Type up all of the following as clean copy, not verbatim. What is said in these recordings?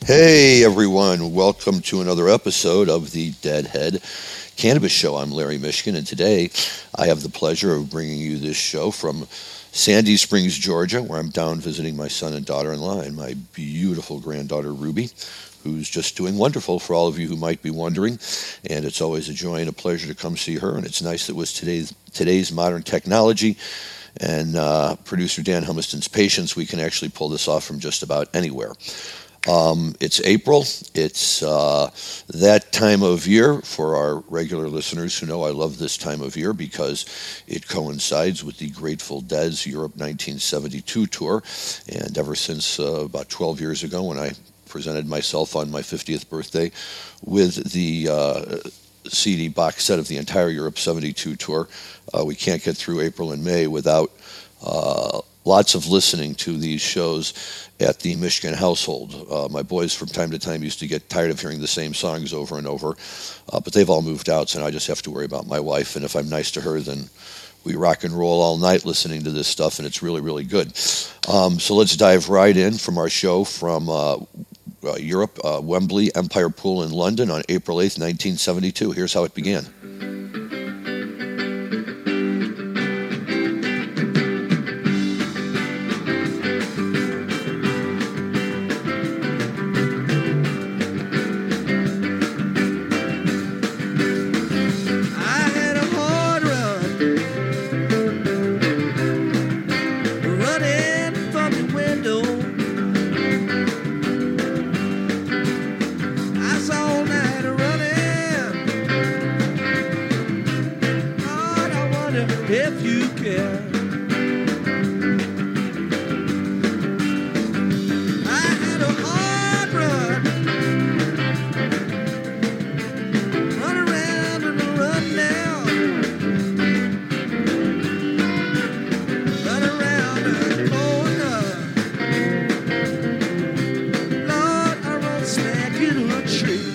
Hey everyone, welcome to another episode of the Deadhead Cannabis Show. I'm Larry Mishkin, and today I have the pleasure of bringing you this show from Sandy Springs, Georgia, where I'm down visiting my son and daughter-in-law and my beautiful granddaughter Ruby, who's just doing wonderful for all of you who might be wondering. And it's always a joy and a pleasure to come see her, and it's nice that with today's modern technology and producer Dan Humiston's patience, we can actually pull this off from just about anywhere. It's April. It's that time of year. For our regular listeners who know, I love this time of year because it coincides with the Grateful Dead's Europe 1972 tour. And ever since about 12 years ago, when I presented myself on my 50th birthday with the CD box set of the entire Europe 72 tour, we can't get through April and May without lots of listening to these shows at the Mishkin household. My boys from time to time used to get tired of hearing the same songs over and over, but they've all moved out, so now I just have to worry about my wife, and if I'm nice to her, then we rock and roll all night listening to this stuff, and it's really, really good. So let's dive right in from our show from Europe, Wembley Empire Pool in London on April 8th, 1972. Here's how it began. If you care, I had a hard run around and run down, run around the corner. Lord, I run smack into a tree.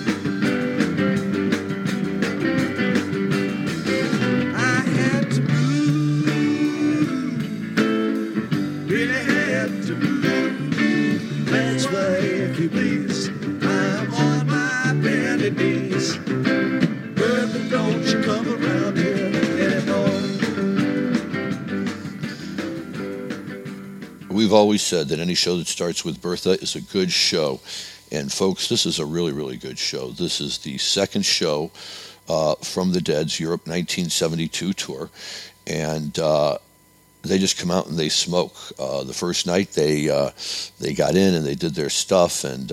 We've always said that any show that starts with Bertha is a good show. And folks, this is a really, really good show. This is the second show from the Dead's Europe 1972 tour. And they just come out and they smoke. The first night they got in and they did their stuff, and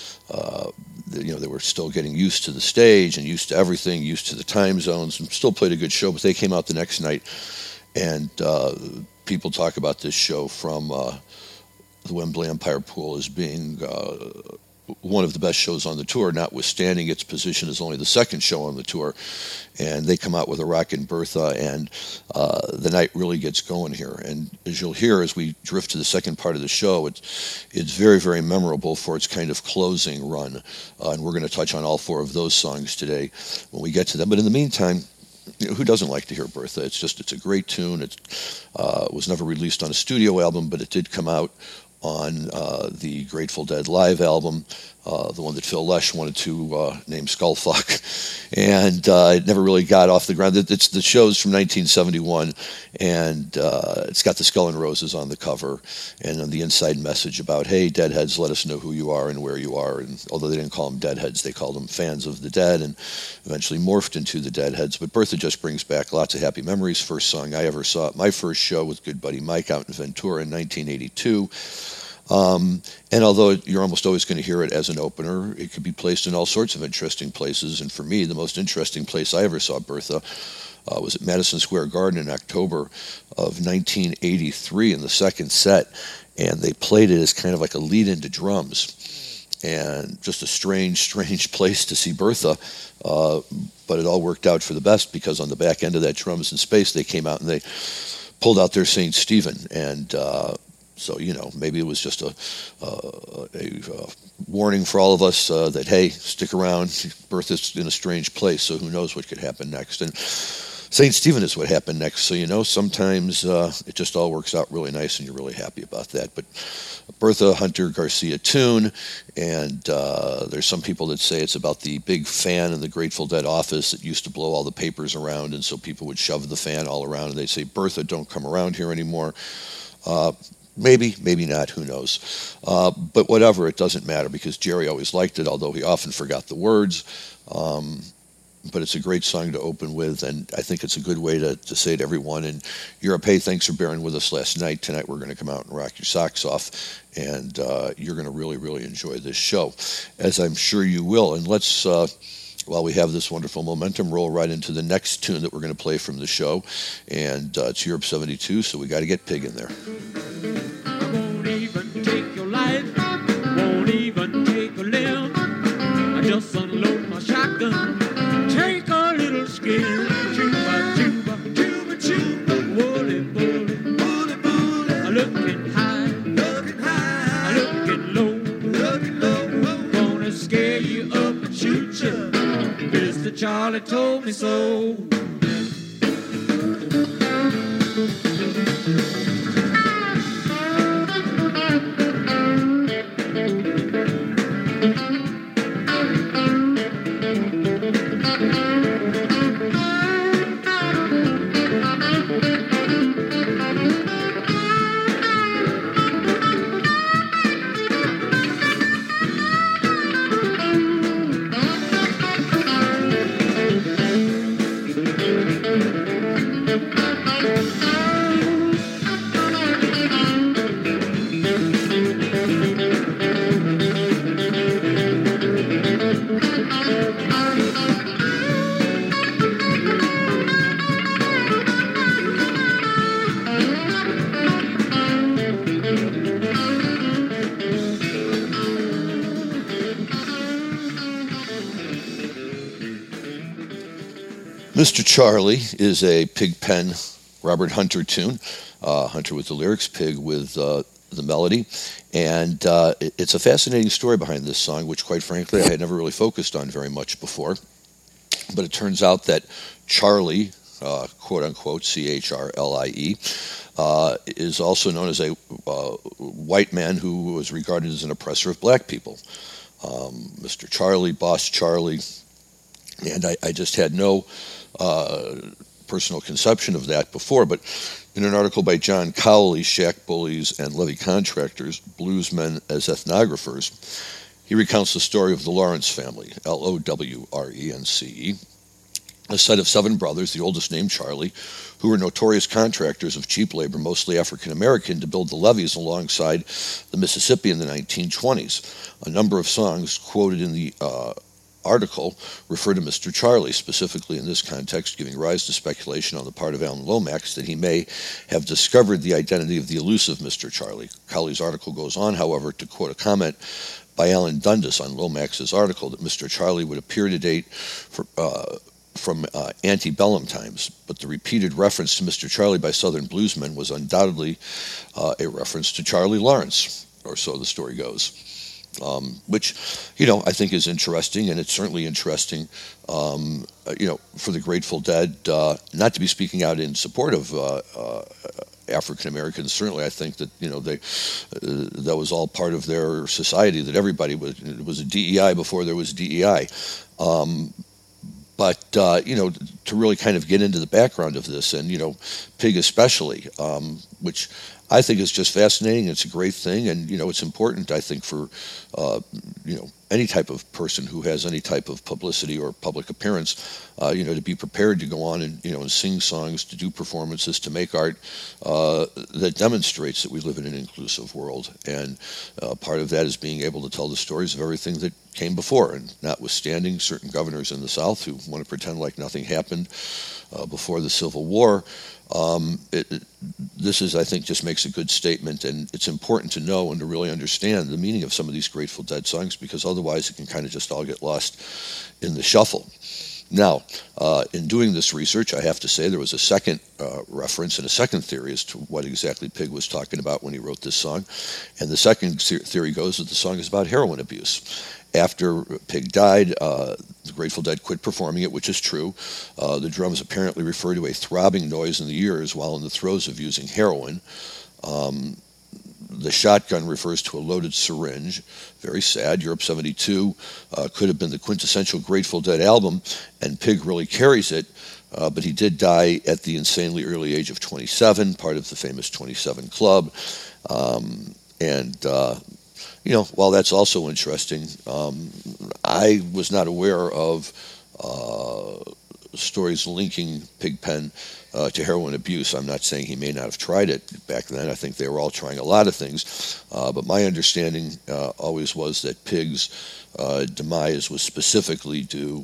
they were still getting used to the stage and used to everything, used to the time zones, and still played a good show. But they came out the next night, and people talk about this show from the Wembley Empire Pool as being one of the best shows on the tour, notwithstanding its position as only the second show on the tour. And they come out with a rockin' Bertha, and the night really gets going here. And as you'll hear as we drift to the second part of the show, it's very, very memorable for its kind of closing run. And we're going to touch on all four of those songs today when we get to them. But in the meantime, who doesn't like to hear Bertha? It's a great tune. It was never released on a studio album, but it did come out on the Grateful Dead live album, the one that Phil Lesh wanted to name Skullfuck. And it never really got off the ground. It's the show's from 1971, and it's got the Skull and Roses on the cover, and on the inside message about, hey, Deadheads, let us know who you are and where you are. And although they didn't call them Deadheads, they called them fans of the Dead, and eventually morphed into the Deadheads. But Bertha just brings back lots of happy memories. First song I ever saw at my first show with good buddy Mike out in Ventura in 1982. And although you're almost always going to hear it as an opener, it could be placed in all sorts of interesting places. And for me, the most interesting place I ever saw Bertha was at Madison Square Garden in October of 1983 in the second set. And they played it as kind of like a lead into drums. And just a strange place to see Bertha. But it all worked out for the best, because on the back end of that Drums in Space, they came out and they pulled out their St. Stephen. And so, maybe it was just a warning for all of us that, hey, stick around. Bertha's in a strange place, so who knows what could happen next. And St. Stephen is what happened next. So, sometimes it just all works out really nice and you're really happy about that. But Bertha Hunter Garcia tune, and there's some people that say it's about the big fan in the Grateful Dead office that used to blow all the papers around, and so people would shove the fan all around, and they say, Bertha, don't come around here anymore. Maybe, maybe not, who knows. But whatever, it doesn't matter because Jerry always liked it, although he often forgot the words. But it's a great song to open with, and I think it's a good way to say to everyone in Europe, hey, thanks for bearing with us last night. Tonight we're going to come out and rock your socks off, and you're going to really, really enjoy this show, as I'm sure you will. And let's, while we have this wonderful momentum, roll right into the next tune that we're going to play from the show, and it's Europe 72, so we got to get Pig in there. I won't even take your life, won't even take a limb. I just unload my shotgun, take a little skin. Chuba, chuba, chuba, chuba, woolly, woolly, woolly, woolly. I'm looking high, I'm looking low, gonna scare you up and shoot you. Mr. Charlie told me so. Mr. Charlie is a Pigpen Robert Hunter tune. Hunter with the lyrics, Pig with the melody. And it's a fascinating story behind this song, which quite frankly I had never really focused on very much before. But it turns out that Charlie, quote unquote, Charlie, is also known as a white man who was regarded as an oppressor of black people. Mr. Charlie, Boss Charlie. And I just had no personal conception of that before, but in an article by John Cowley, Shack Bullies and Levee Contractors, Bluesmen as Ethnographers, he recounts the story of the Lawrence family, Lowrence, a set of 7 brothers, the oldest named Charlie, who were notorious contractors of cheap labor, mostly African-American, to build the levees alongside the Mississippi in the 1920s. A number of songs quoted in the article refer to Mr. Charlie, specifically in this context, giving rise to speculation on the part of Alan Lomax that he may have discovered the identity of the elusive Mr. Charlie. Cowley's article goes on, however, to quote a comment by Alan Dundas on Lomax's article that Mr. Charlie would appear to date from antebellum times, but the repeated reference to Mr. Charlie by Southern bluesmen was undoubtedly a reference to Charlie Lawrence, or so the story goes. Which, I think is interesting, and it's certainly interesting, for the Grateful Dead, not to be speaking out in support of African Americans. Certainly, I think that, that was all part of their society, that everybody it was a DEI before there was DEI. But, to really kind of get into the background of this, and, Pig especially, which I think is just fascinating. It's a great thing, and it's important, I think, for any type of person who has any type of publicity or public appearance, to be prepared to go on and and sing songs, to do performances, to make art that demonstrates that we live in an inclusive world. And part of that is being able to tell the stories of everything that came before, and notwithstanding certain governors in the South who want to pretend like nothing happened before the Civil War. This is, I think, just makes a good statement, and it's important to know and to really understand the meaning of some of these Grateful Dead songs, because otherwise it can kind of just all get lost in the shuffle. Now, in doing this research, I have to say there was a second reference and a second theory as to what exactly Pig was talking about when he wrote this song. And the second theory goes that the song is about heroin abuse. After Pig died, the Grateful Dead quit performing it, which is true. The drums apparently refer to a throbbing noise in the ears while in the throes of using heroin. The shotgun refers to a loaded syringe. Very sad. Europe 72 could have been the quintessential Grateful Dead album, and Pig really carries it, but he did die at the insanely early age of 27, part of the famous 27 Club. While that's also interesting, I was not aware of stories linking Pigpen to heroin abuse. I'm not saying he may not have tried it back then. I think they were all trying a lot of things. But my understanding always was that Pig's demise was specifically due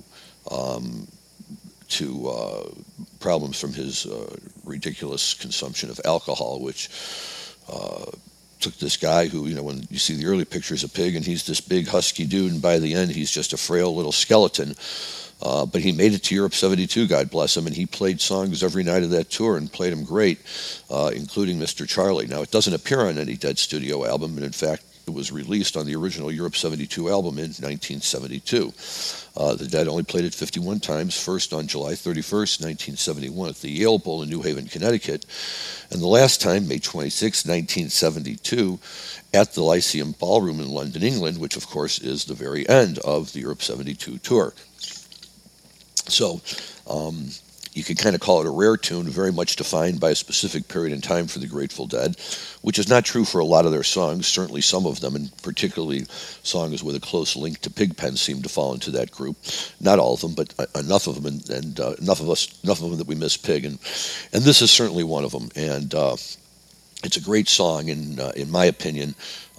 to problems from his ridiculous consumption of alcohol, which took this guy who, when you see the early pictures of Pig, and he's this big husky dude, and by the end he's just a frail little skeleton. But he made it to Europe 72, God bless him, and he played songs every night of that tour and played them great, including Mr. Charlie. Now, it doesn't appear on any Dead studio album, and in fact, it was released on the original Europe 72 album in 1972. The Dead only played it 51 times, first on July 31st, 1971 at the Yale Bowl in New Haven, Connecticut, and the last time, May 26, 1972, at the Lyceum Ballroom in London, England, which of course is the very end of the Europe 72 tour. So you can kind of call it a rare tune, very much defined by a specific period in time for the Grateful Dead, which is not true for a lot of their songs. Certainly some of them, and particularly songs with a close link to Pigpen, seem to fall into that group. Not all of them, but enough of them, and enough of them that we miss Pig, and this is certainly one of them. And it's a great song, in my opinion.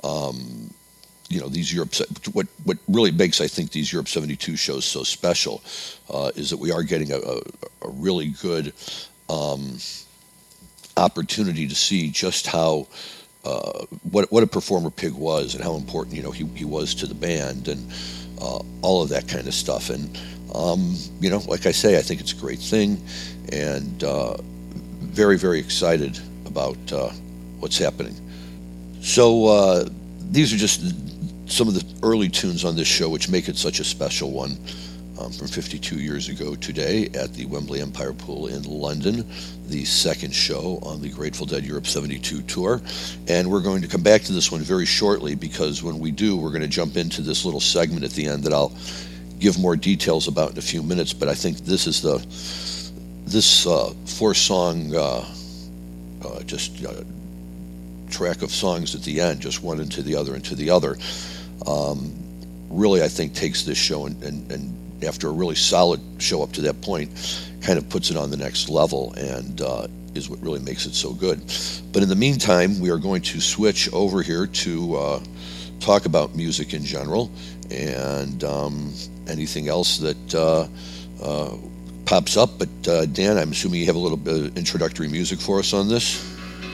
These what really makes, I think, these Europe 72 shows so special is that we are getting a really good opportunity to see just how what a performer Pig was, and how important he was to the band, and all of that kind of stuff. And like I say, I think it's a great thing, and very, very excited about what's happening. So these are just some of the early tunes on this show, which make it such a special one, from 52 years ago today at the Wembley Empire Pool in London, the second show on the Grateful Dead Europe 72 tour. And we're going to come back to this one very shortly, because when we do, we're going to jump into this little segment at the end that I'll give more details about in a few minutes. But I think this is this four-song track of songs at the end, just one into the other, really, I think, takes this show and after a really solid show up to that point, kind of puts it on the next level, and is what really makes it so good. But in the meantime, we are going to switch over here to talk about music in general, and anything else that pops up. But Dan, I'm assuming you have a little bit of introductory music for us on this?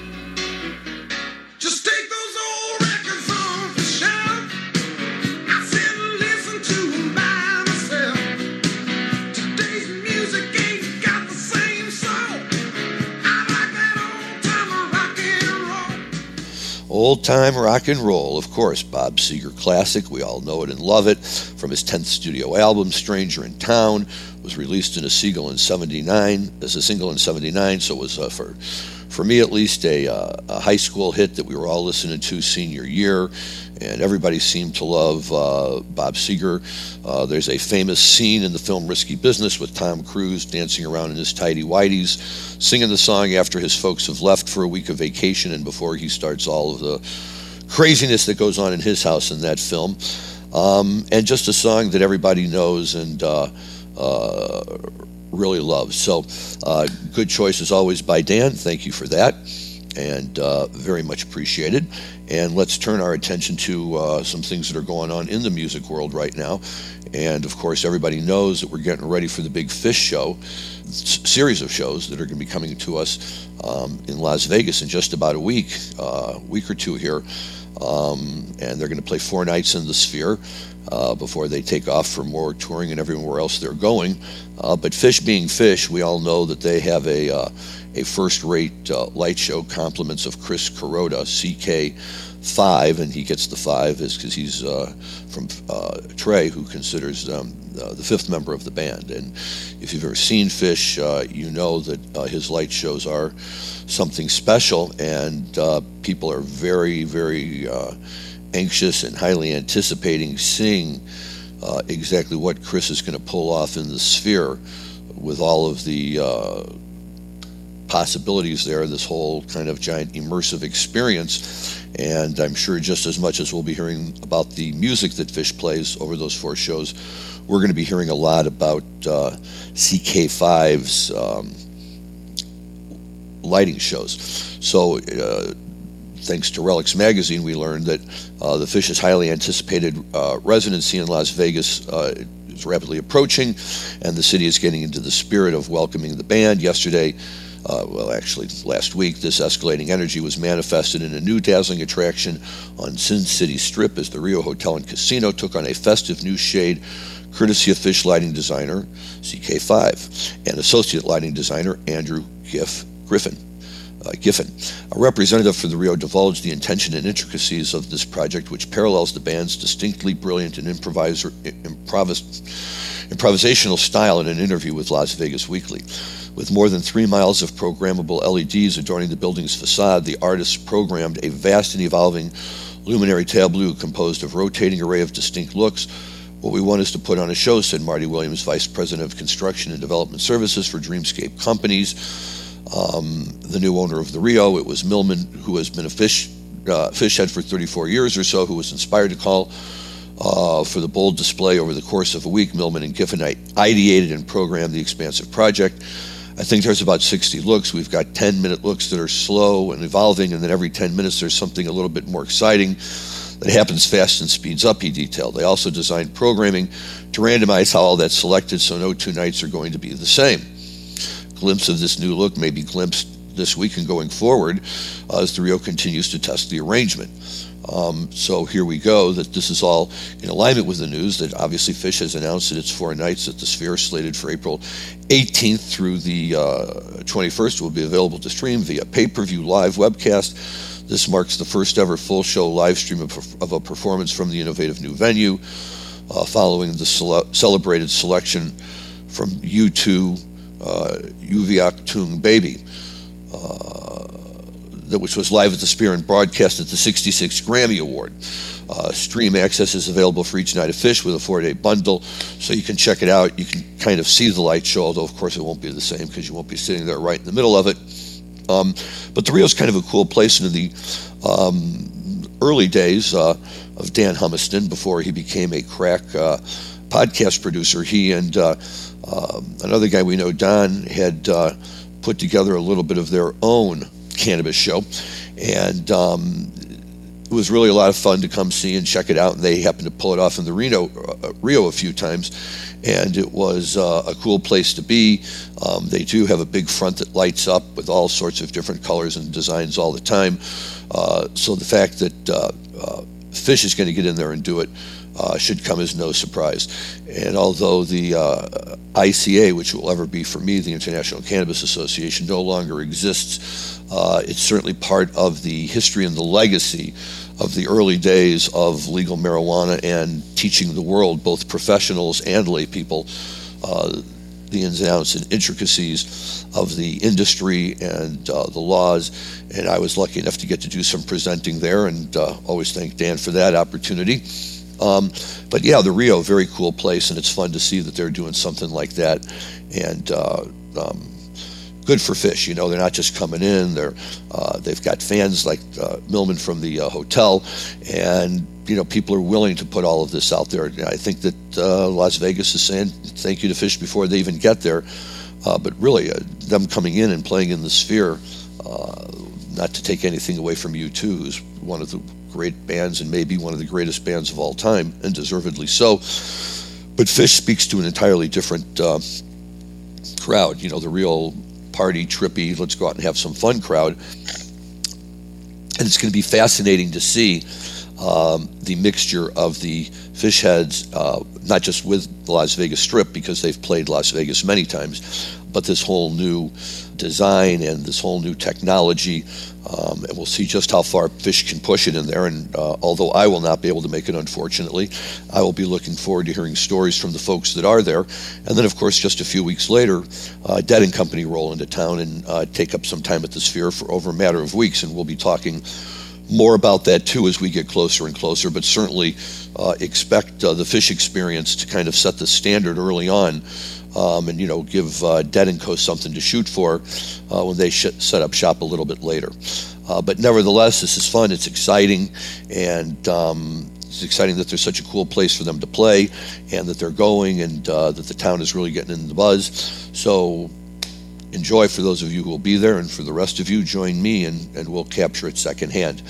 Old-time rock and roll, of course, Bob Seger classic. We all know it and love it. From his 10th studio album, Stranger in Town, was released as a single in '79. So it was, for me at least, a high school hit that we were all listening to senior year, and everybody seemed to love Bob Seger. There's a famous scene in the film Risky Business with Tom Cruise dancing around in his tighty-whities, singing the song after his folks have left for a week of vacation and before he starts all of the craziness that goes on in his house in that film. And just a song that everybody knows and really loves. So good choice as always by Dan. Thank you for that, and very much appreciated. And let's turn our attention to some things that are going on in the music world right now. And of course, everybody knows that we're getting ready for the Big Fish show, series of shows that are going to be coming to us in Las Vegas in just about a week or two here. and they're going to play 4 nights in the Sphere before they take off for more touring and everywhere else they're going. But Phish being Phish, we all know that they have a first-rate light show, compliments of Chris Kuroda, CK5, and he gets the 5 is because he's from Trey, who considers them the 5th member of the band. And if you've ever seen Phish, you know that his light shows are something special, and people are very, very anxious and highly anticipating seeing exactly what Chris is going to pull off in the Sphere with all of the possibilities there, this whole kind of giant immersive experience. And I'm sure just as much as we'll be hearing about the music that Phish plays over those 4 shows, we're going to be hearing a lot about CK5's lighting shows. So thanks to Relics Magazine, we learned that the Phish's highly anticipated residency in Las Vegas is rapidly approaching, and the city is getting into the spirit of welcoming the band. Yesterday, actually last week, this escalating energy was manifested in a new dazzling attraction on Sin City Strip as the Rio Hotel and Casino took on a festive new shade courtesy of Phish lighting designer CK5 and associate lighting designer Andrew Giffen. A representative for the Rio divulged the intention and intricacies of this project, which parallels the band's distinctly brilliant and improvisational style in an interview with Las Vegas Weekly. With more than 3 miles of programmable LEDs adorning the building's facade, the artists programmed a vast and evolving luminary tableau composed of rotating array of distinct looks. What we want is to put on a show, said Marty Williams, Vice President of Construction and Development Services for Dreamscape Companies, the new owner of the Rio. It was Millman, who has been a Phish head for 34 years or so, who was inspired to call for the bold display. Over the course of a week, Millman and Giffen ideated and programmed the expansive project. I think there's about 60 looks. We've got 10-minute looks that are slow and evolving, and then every 10 minutes there's something a little bit more exciting that happens fast and speeds up, he detailed. They also designed programming to randomize how all that's selected, so no 2 nights are going to be the same. Glimpse of this new look may be glimpsed this week and going forward as the Rio continues to test the arrangement. So here we go, that this is all in alignment with the news that obviously Phish has announced that its 4 nights at the Sphere, slated for April 18th through the 21st, will be available to stream via pay-per-view live webcast. This marks the first ever full show live stream of a performance from the innovative new venue, following the celebrated selection from U2, Yuviak Tung Baby, which was live at the Sphere and broadcast at the 66th Grammy Award. Stream access is available for each night of Phish with a 4-day bundle, so you can check it out. You can kind of see the light show, although of course it won't be the same because you won't be sitting there right in the middle of it. But the Rio's kind of a cool place. In the early days of Dan Humiston, before he became a crack podcast producer, he and another guy we know, Don, had put together a little bit of their own cannabis show, and it was really a lot of fun to come see and check it out. And they happened to pull it off in the Rio a few times, and it was a cool place to be. They do have a big front that lights up with all sorts of different colors and designs all the time. So the fact that Phish is going to get in there and do it should come as no surprise. And although the ICA, which will ever be for me the International Cannabis Association, no longer exists, it's certainly part of the history and the legacy of the early days of legal marijuana and teaching the world, both professionals and lay people, the ins and outs and intricacies of the industry and the laws. And I was lucky enough to get to do some presenting there, and always thank Dan for that opportunity. But yeah, the Rio, very cool place, and it's fun to see that they're doing something like that. And good for Phish, you know, they're not just coming in, they've got fans like Millman from the hotel, and you know, people are willing to put all of this out there. I think that Las Vegas is saying thank you to Phish before they even get there. But really, them coming in and playing in the Sphere, not to take anything away from U2, who's one of the great bands and maybe one of the greatest bands of all time, and deservedly so. But Phish speaks to an entirely different crowd, you know, the real party, trippy, let's go out and have some fun crowd. And it's going to be fascinating to see the mixture of the fish heads, not just with the Las Vegas Strip, because they've played Las Vegas many times, but this whole new design and this whole new technology. And we'll see just how far Phish can push it in there. And although I will not be able to make it, unfortunately, I will be looking forward to hearing stories from the folks that are there. And then, of course, just a few weeks later, Dead and Company roll into town and take up some time at the Sphere for over a matter of weeks. And we'll be talking more about that, too, as we get closer and closer. But certainly expect the Phish experience to kind of set the standard early on. And, give Dead & Co. something to shoot for when they set up shop a little bit later. But nevertheless, this is fun. It's exciting. And it's exciting that there's such a cool place for them to play and that they're going and that the town is really getting in the buzz. So enjoy for those of you who will be there. And for the rest of you, join me and we'll capture it secondhand.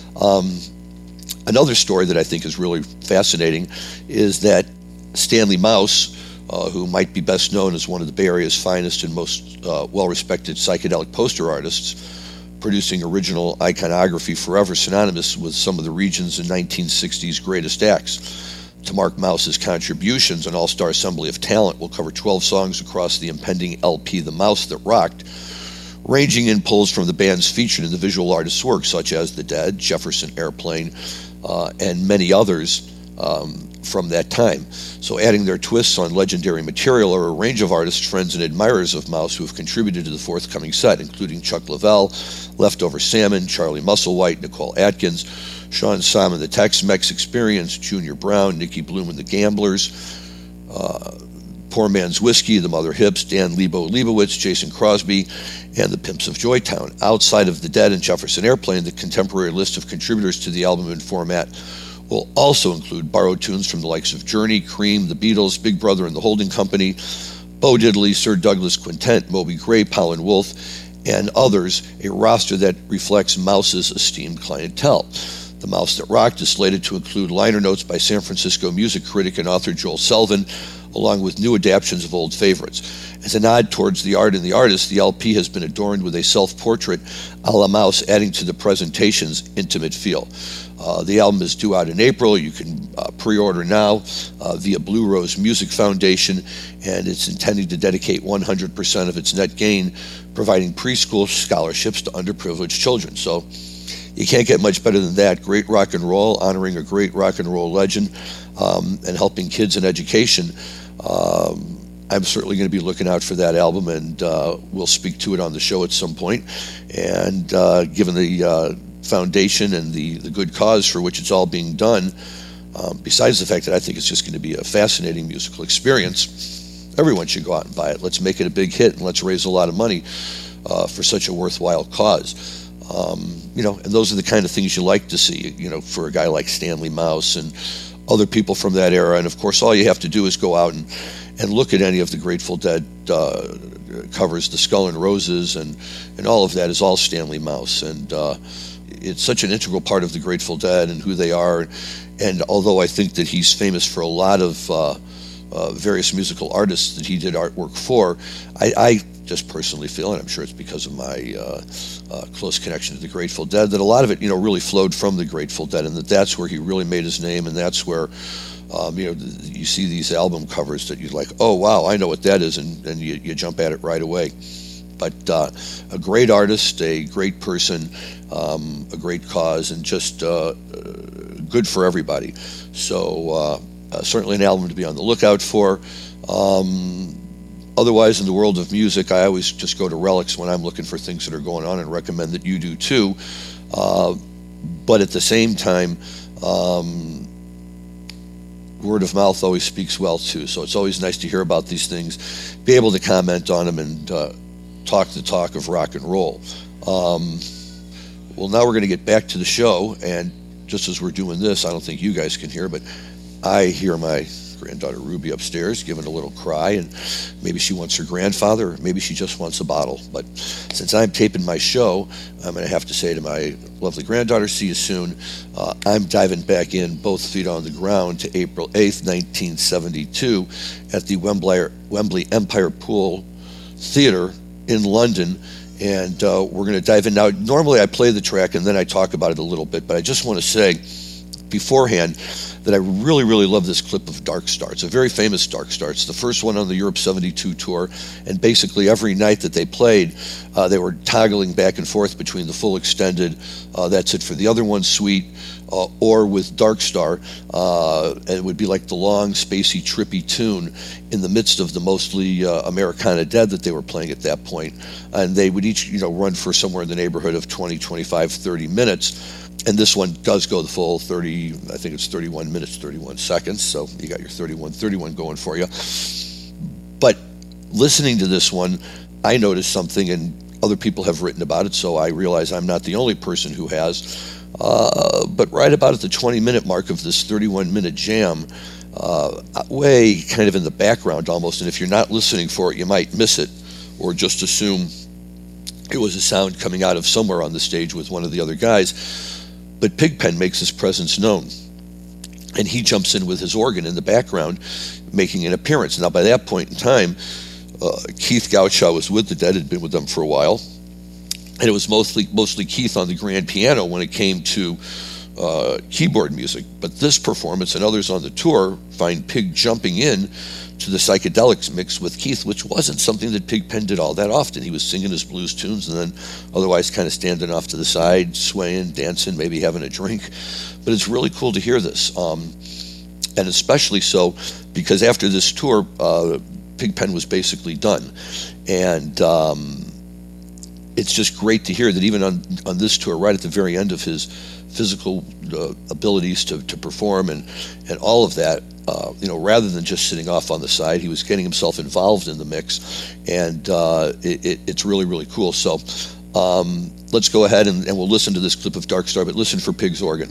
Another story that I think is really fascinating is that Stanley Mouse, who might be best known as one of the Bay Area's finest and most well-respected psychedelic poster artists, producing original iconography forever synonymous with some of the region's and 1960s greatest acts. To mark Mouse's contributions, an all-star assembly of talent will cover 12 songs across the impending LP The Mouse That Rocked, ranging in pulls from the bands featured in the visual artist's work, such as The Dead, Jefferson Airplane, and many others from that time. So adding their twists on legendary material are a range of artists, friends, and admirers of Mouse who have contributed to the forthcoming set, including Chuck Leavell, Leftover Salmon, Charlie Musselwhite, Nicole Atkins, Sean Simon, The Tex-Mex Experience, Junior Brown, Nicky Bloom and the Gamblers, Poor Man's Whiskey, The Mother Hips, Dan Leibowitz, Jason Crosby, and the Pimps of Joytown. Outside of The Dead and Jefferson Airplane, the contemporary list of contributors to the album and format will also include borrowed tunes from the likes of Journey, Cream, The Beatles, Big Brother and the Holding Company, Bo Diddley, Sir Douglas Quintet, Moby Gray, Howlin' Wolf, and others, a roster that reflects Mouse's esteemed clientele. The Mouse That Rocked is slated to include liner notes by San Francisco music critic and author Joel Selvin, along with new adaptions of old favorites. As a nod towards the art and the artist, the LP has been adorned with a self-portrait a la Mouse, adding to the presentation's intimate feel. The album is due out in April. You can pre-order now via Blue Rose Music Foundation, and it's intending to dedicate 100% of its net gain providing preschool scholarships to underprivileged children. So you can't get much better than that. Great rock and roll, honoring a great rock and roll legend, and helping kids in education. I'm certainly going to be looking out for that album, and we'll speak to it on the show at some point. And given the foundation and the good cause for which it's all being done, besides the fact that I think it's just going to be a fascinating musical experience, everyone should go out and buy it. Let's make it a big hit, and let's raise a lot of money for such a worthwhile cause. And those are the kind of things you like to see, for a guy like Stanley Mouse and other people from that era. And of course, all you have to do is go out and look at any of the Grateful Dead covers, the Skull and Roses, and all of that is all Stanley Mouse. And it's such an integral part of the Grateful Dead and who they are. And although I think that he's famous for a lot of various musical artists that he did artwork for, I just personally feel, and I'm sure it's because of my close connection to the Grateful Dead, that a lot of it, really flowed from the Grateful Dead, and that's where he really made his name, and that's where, you see these album covers that you're like, oh, wow, I know what that is, and you jump at it right away. But a great artist, a great person, a great cause, and just good for everybody. So certainly an album to be on the lookout for. Otherwise, in the world of music, I always just go to Relics when I'm looking for things that are going on and recommend that you do too. But at the same time, word of mouth always speaks well too. So it's always nice to hear about these things, be able to comment on them, and talk the talk of rock and roll. Well, now we're going to get back to the show, and just as we're doing this, I don't think you guys can hear, but I hear my granddaughter Ruby upstairs giving a little cry, and maybe she wants her grandfather, or maybe she just wants a bottle. But since I'm taping my show, I'm going to have to say to my lovely granddaughter, see you soon. I'm diving back in, both feet on the ground, to April 8th, 1972 at the Wembley Empire Pool Theatre in London, And we're going to dive in. Now, normally I play the track and then I talk about it a little bit, but I just want to say beforehand that I really, really love this clip of Dark Star. It's a very famous Dark Star. It's the first one on the Europe 72 tour, and basically every night that they played, they were toggling back and forth between the full extended, That's It for the Other One suite, or with Dark Star, and it would be like the long, spacey, trippy tune in the midst of the mostly Americana Dead that they were playing at that point. And they would each, run for somewhere in the neighborhood of 20, 25, 30 minutes. And this one does go the full 30, I think it's 31 minutes, 31 seconds. So you got your 31 going for you. But listening to this one, I noticed something, and other people have written about it, so I realize I'm not the only person who has. But right about at the 20-minute mark of this 31-minute jam, way kind of in the background almost, and if you're not listening for it, you might miss it, or just assume it was a sound coming out of somewhere on the stage with one of the other guys. But Pigpen makes his presence known, and he jumps in with his organ in the background, making an appearance. Now, by that point in time, Keith Gouchow was with the Dead, had been with them for a while, and it was mostly Keith on the grand piano when it came to keyboard music. But this performance and others on the tour find Pig jumping in to the psychedelics mix with Keith, which wasn't something that Pigpen did all that often. He was singing his blues tunes and then otherwise kind of standing off to the side, swaying, dancing, maybe having a drink. But it's really cool to hear this, and especially so because after this tour, Pigpen was basically done. And it's just great to hear that even on this tour, right at the very end of his physical abilities to perform and all of that, rather than just sitting off on the side, he was getting himself involved in the mix, and it's really, really cool. So let's go ahead and we'll listen to this clip of Dark Star, but listen for Pig's organ.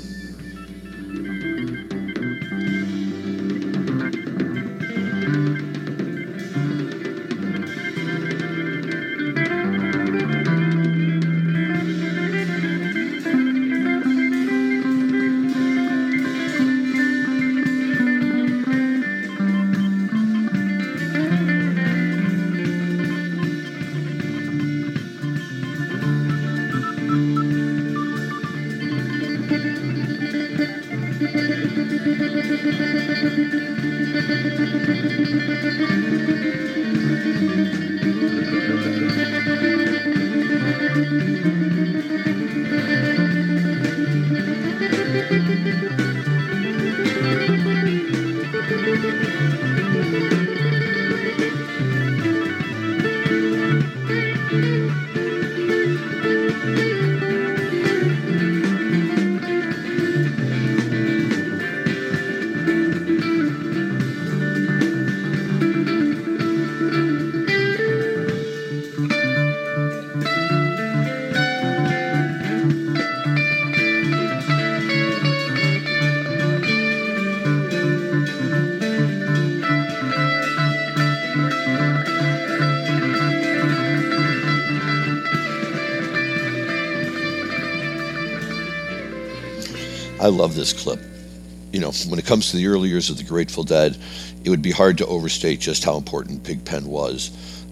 I love this clip. When it comes to the early years of the Grateful Dead, it would be hard to overstate just how important Pigpen was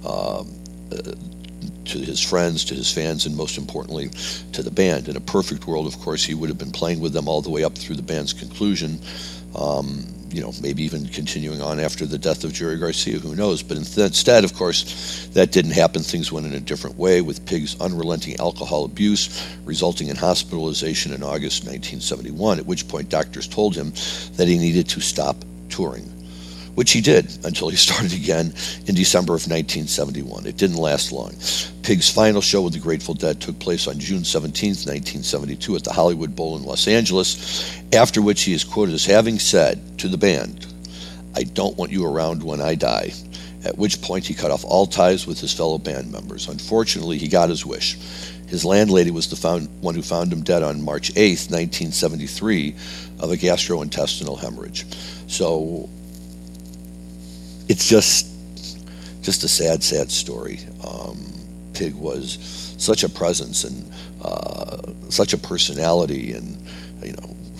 to his friends, to his fans, and most importantly, to the band. In a perfect world, of course, he would have been playing with them all the way up through the band's conclusion, maybe even continuing on after the death of Jerry Garcia, who knows. But instead, of course, that didn't happen. Things went in a different way, with Pig's unrelenting alcohol abuse resulting in hospitalization in August 1971, at which point doctors told him that he needed to stop touring, which he did until he started again in December of 1971. It didn't last long. Pig's final show with the Grateful Dead took place on June 17, 1972 at the Hollywood Bowl in Los Angeles, after which he is quoted as having said to the band, "I don't want you around when I die," at which point he cut off all ties with his fellow band members. Unfortunately, he got his wish. His landlady was the one who found him dead on March 8, 1973, of a gastrointestinal hemorrhage. So it's just a sad, sad story. Pig was such a presence and such a personality, and he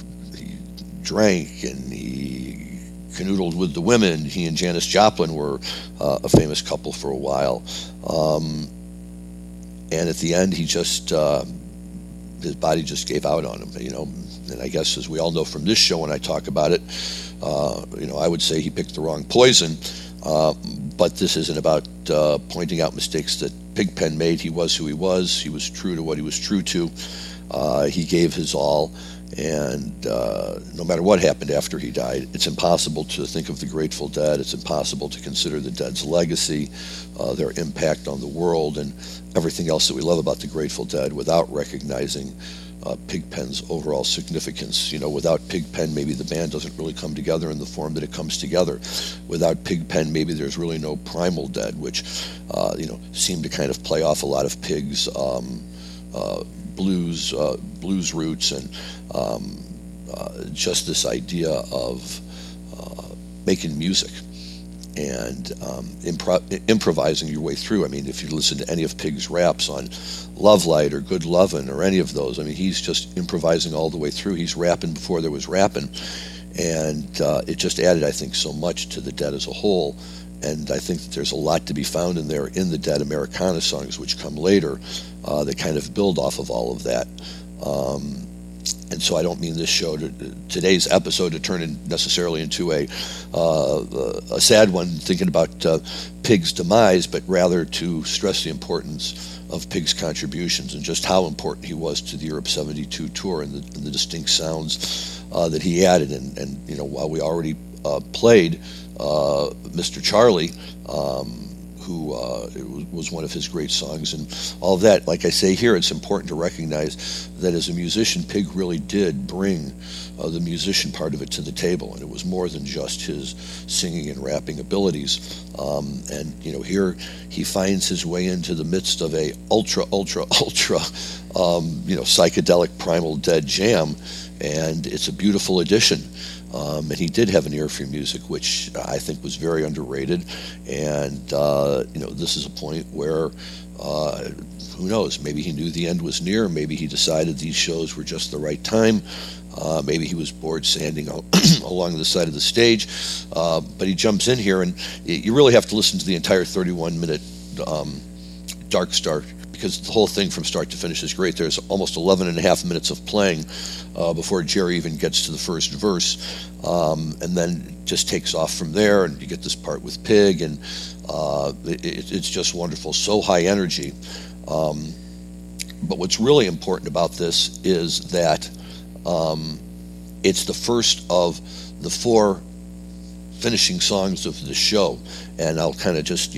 drank and he canoodled with the women. He and Janis Joplin were a famous couple for a while. And at the end, he just his body just gave out on him, And I guess, as we all know from this show, when I talk about it, I would say he picked the wrong poison. But this isn't about pointing out mistakes that Pigpen made. He was who he was. He was true to what he was true to. He gave his all. And no matter what happened after he died, it's impossible to think of the Grateful Dead. It's impossible to consider the Dead's legacy, their impact on the world, and everything else that we love about the Grateful Dead without recognizing Pigpen's overall significance. Without Pigpen, maybe the band doesn't really come together in the form that it comes together. Without Pigpen, maybe there's really no Primal Dead, which, seemed to kind of play off a lot of Pig's blues roots, and just this idea of making music and improvising your way through. I mean, if you listen to any of Pig's raps on Love Light or Good Lovin' or any of those, I mean, he's just improvising all the way through. He's rapping before there was rapping, and it just added, I think, so much to the Dead as a whole. And I think that there's a lot to be found in there in the Dead Americana songs, which come later, that kind of build off of all of that. And so I don't mean this show, today's episode, to turn in necessarily into a sad one, thinking about Pig's demise, but rather to stress the importance of Pig's contributions and just how important he was to the Europe 72 tour, and the distinct sounds that he added. And while we already played Mr. Charlie, who was one of his great songs, and all of that, like I say here, it's important to recognize that as a musician, Pig really did bring the musician part of it to the table, and it was more than just his singing and rapping abilities. And here he finds his way into the midst of a ultra psychedelic Primal Dead jam, and it's a beautiful addition. And he did have an ear for music, which I think was very underrated. And, this is a point where, who knows, maybe he knew the end was near. Maybe he decided these shows were just the right time. Maybe he was bored standing along the side of the stage. But he jumps in here, and you really have to listen to the entire 31-minute Dark Star, because the whole thing from start to finish is great. There's almost 11 and a half minutes of playing before Jerry even gets to the first verse, and then it just takes off from there, and you get this part with Pig, and it's just wonderful, so high energy. But what's really important about this is that it's the first of the 4 finishing songs of the show, and I'll kind of just,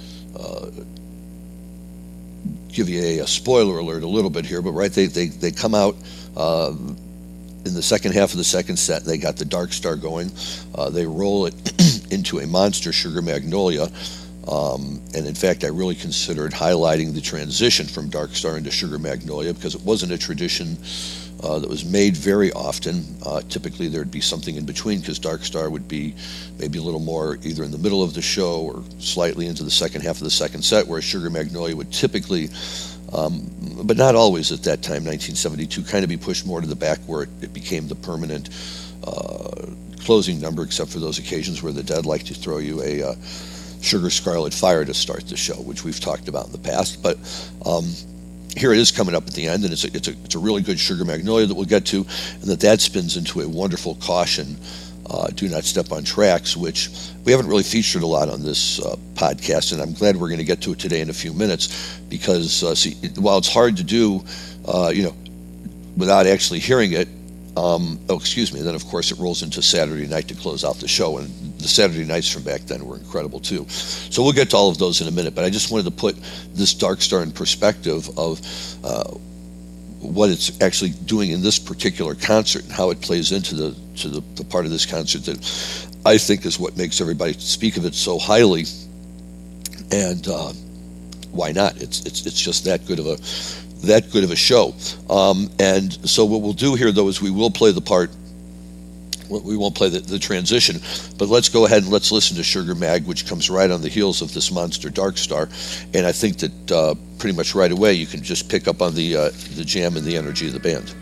give you a spoiler alert a little bit here, but they come out in the second half of the second set. They got the Dark Star going. They roll it into a monster, Sugar Magnolia, and in fact I really considered highlighting the transition from Dark Star into Sugar Magnolia, because it wasn't a tradition that was made very often. Typically there'd be something in between, because Dark Star would be maybe a little more either in the middle of the show or slightly into the second half of the second set, whereas Sugar Magnolia would typically, but not always at that time, 1972, kind of be pushed more to the back, where it became the permanent closing number, except for those occasions where the Dead like to throw you a Sugar Scarlet Fire to start the show, which we've talked about in the past. But here it is coming up at the end, and it's a really good Sugar Magnolia that we'll get to, and that spins into a wonderful Caution, Do Not Step on Tracks, which we haven't really featured a lot on this podcast, and I'm glad we're going to get to it today in a few minutes, because while it's hard to do, without actually hearing it, then of course it rolls into Saturday Night to close out the show, and the Saturday nights from back then were incredible too. So we'll get to all of those in a minute, but I just wanted to put this Dark Star in perspective of what it's actually doing in this particular concert, and how it plays into the part of this concert that I think is what makes everybody speak of it so highly. And why not? It's just that good of a show. And so what we'll do here, though, is we will play the part. We won't play the transition, but let's go ahead and let's listen to Sugar Mag, which comes right on the heels of this monster Dark Star. And I think that pretty much right away you can just pick up on the jam and the energy of the band.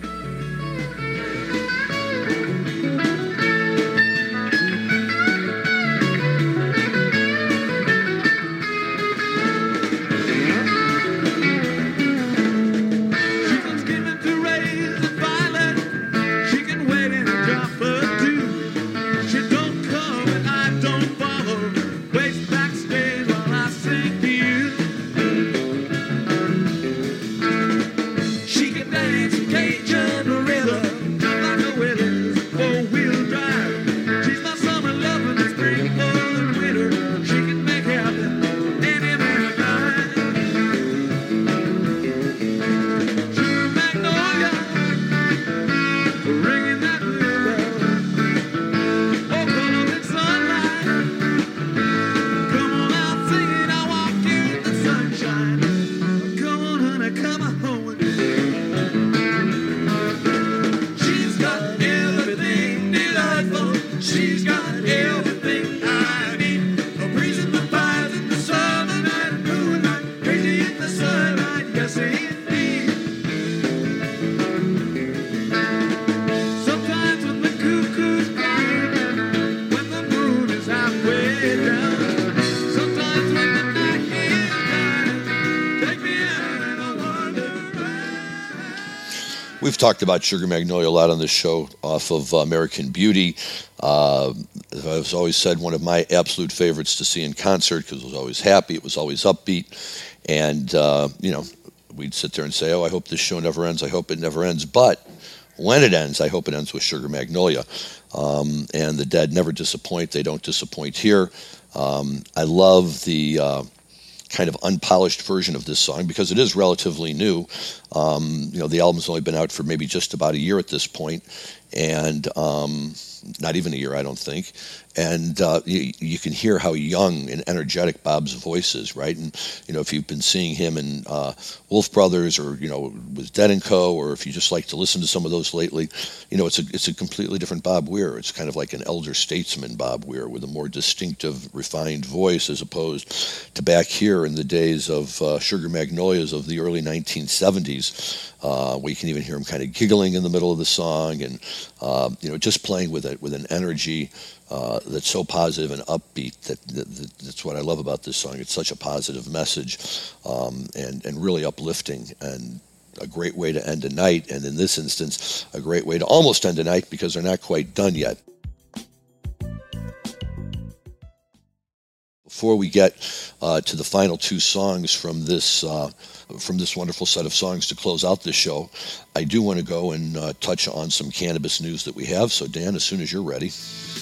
She's got everything I need. A breeze in the fires in the summer night, moonlight, crazy in the sunlight, yes indeed. Sometimes when the cuckoo's crying, when the moon is halfway down, sometimes when the night is dying, take me out and I wonder why. We've talked about Sugar Magnolia a lot on this show off of American Beauty. I've always said one of my absolute favorites to see in concert because it was always happy, it was always upbeat, and we'd sit there and say, "Oh, I hope this show never ends. I hope it never ends." But when it ends, I hope it ends with Sugar Magnolia. And the Dead never disappoint. They don't disappoint here. I love the kind of unpolished version of this song because it is relatively new. The album's only been out for maybe just about a year at this point, and not even a year, I don't think. And you can hear how young and energetic Bob's voice is, right? And if you've been seeing him in Wolf Brothers or with Dead and Co, or if you just like to listen to some of those lately, it's a completely different Bob Weir. It's kind of like an elder statesman Bob Weir with a more distinctive, refined voice, as opposed to back here in the days of Sugar Magnolias of the early 1970s, where you can even hear him kind of giggling in the middle of the song, and just playing with an energy that's so positive and upbeat. That's what I love about this song. It's such a positive message, and really uplifting, and a great way to end a night. And in this instance, a great way to almost end a night because they're not quite done yet. Before we get to the final two songs from this wonderful set of songs to close out this show, I do want to go and touch on some cannabis news that we have. So, Dan, as soon as you're ready.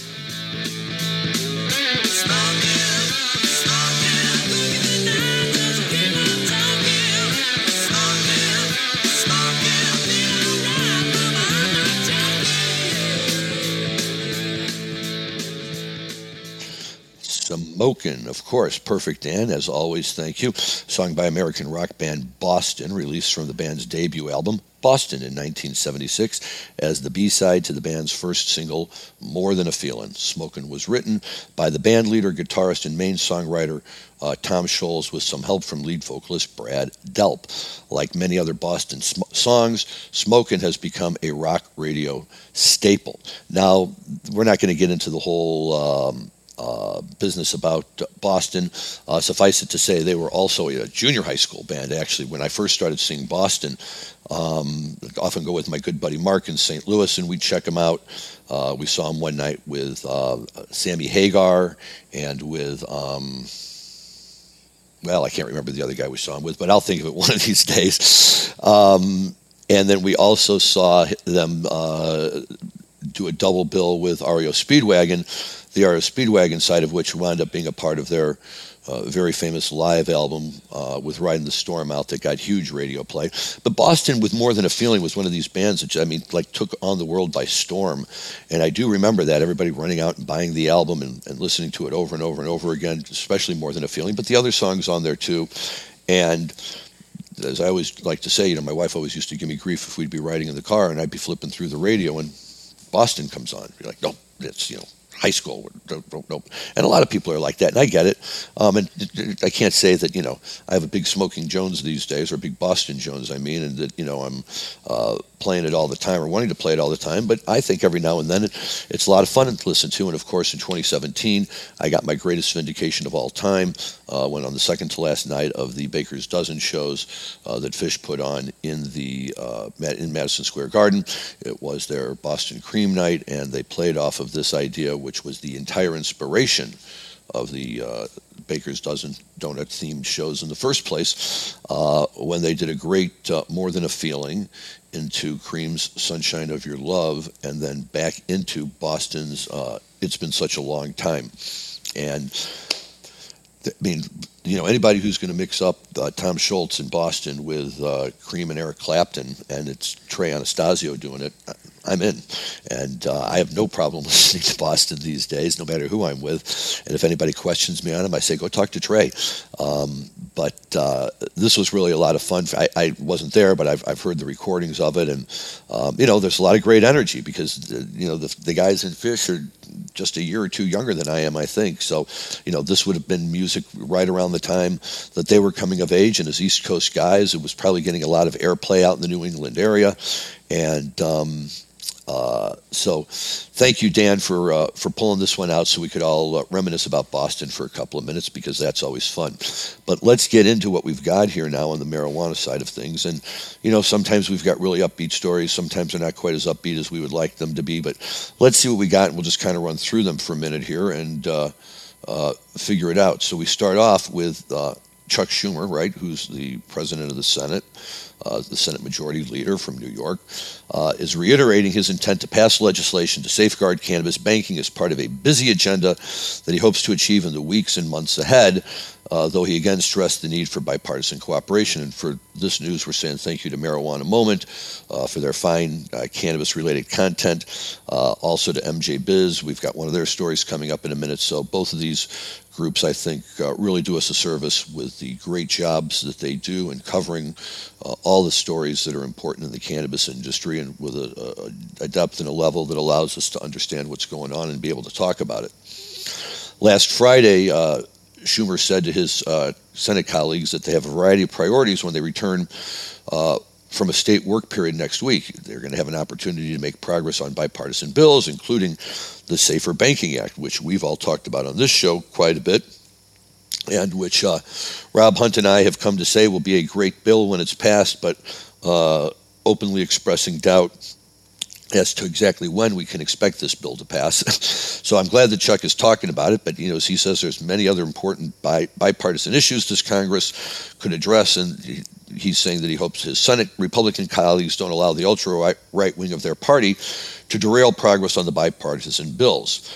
Smokin', of course. Perfect, Dan. As always, thank you. Song by American rock band Boston, released from the band's debut album, Boston, in 1976, as the B-side to the band's first single, More Than a Feelin'. Smokin' was written by the band leader, guitarist, and main songwriter Tom Scholz, with some help from lead vocalist Brad Delp. Like many other Boston songs, Smokin' has become a rock radio staple. Now, we're not going to get into the whole business about Boston. Suffice it to say, they were also a junior high school band. Actually, when I first started seeing Boston, I'd often go with my good buddy Mark in St. Louis, and we'd check them out. We saw them one night with Sammy Hagar and with, I can't remember the other guy we saw them with, but I'll think of it one of these days. And then we also saw them do a double bill with REO Speedwagon, the REO Speedwagon side of which wound up being a part of their very famous live album with Riding the Storm Out that got huge radio play. But Boston, with More Than a Feeling, was one of these bands that, took on the world by storm. And I do remember that, everybody running out and buying the album and listening to it over and over and over again, especially More Than a Feeling, but the other songs on there too. And as I always like to say, my wife always used to give me grief if we'd be riding in the car and I'd be flipping through the radio and Boston comes on. You're like, nope, it's, high school. Nope. And a lot of people are like that, and I get it. And I can't say that, I have a big Smoking Jones these days, or a big Boston Jones, and that, I'm playing it all the time or wanting to play it all the time. But I think every now and then it's a lot of fun to listen to. And, of course, in 2017, I got my greatest vindication of all time when on the second to last night of the Baker's Dozen shows that Phish put on in Madison Square Garden. It was their Boston Cream Night, and they played off of this idea, which was the entire inspiration of the Baker's Dozen donut-themed shows in the first place, when they did a great More Than a Feeling into Cream's Sunshine of Your Love, and then back into Boston's It's Been Such a Long Time. And anybody who's going to mix up Tom Scholz in Boston with Cream and Eric Clapton, and it's Trey Anastasio doing it, I'm in. And I have no problem listening to Boston these days, no matter who I'm with. And if anybody questions me on him, I say, go talk to Trey. But this was really a lot of fun. I wasn't there, but I've heard the recordings of it. And, there's a lot of great energy because, the guys in Phish are just a year or two younger than I am, I think. So, this would have been music right around the time that they were coming of age. And as East Coast guys, it was probably getting a lot of airplay out in the New England area. And so thank you, Dan, for pulling this one out so we could all reminisce about Boston for a couple of minutes, because that's always fun. But let's get into what we've got here now on the marijuana side of things. And, sometimes we've got really upbeat stories. Sometimes they're not quite as upbeat as we would like them to be. But let's see what we got, and we'll just kind of run through them for a minute here and figure it out. So we start off with Chuck Schumer, right, who's the president of the Senate. The Senate Majority Leader from New York, is reiterating his intent to pass legislation to safeguard cannabis banking as part of a busy agenda that he hopes to achieve in the weeks and months ahead, though he again stressed the need for bipartisan cooperation. And for this news, we're saying thank you to Marijuana Moment for their fine cannabis-related content. Also to MJ Biz. We've got one of their stories coming up in a minute. So both of these groups, I think, really do us a service with the great jobs that they do in covering all the stories that are important in the cannabis industry, and with a depth and a level that allows us to understand what's going on and be able to talk about it. Last Friday, Schumer said to his Senate colleagues that they have a variety of priorities when they return from a state work period next week. They're going to have an opportunity to make progress on bipartisan bills, including the Safer Banking Act, which we've all talked about on this show quite a bit, and which Rob Hunt and I have come to say will be a great bill when it's passed, but openly expressing doubt as to exactly when we can expect this bill to pass. So I'm glad that Chuck is talking about it, but as he says, there's many other important bipartisan issues this Congress could address, and he's saying that he hopes his Senate Republican colleagues don't allow the ultra-right wing of their party to derail progress on the bipartisan bills.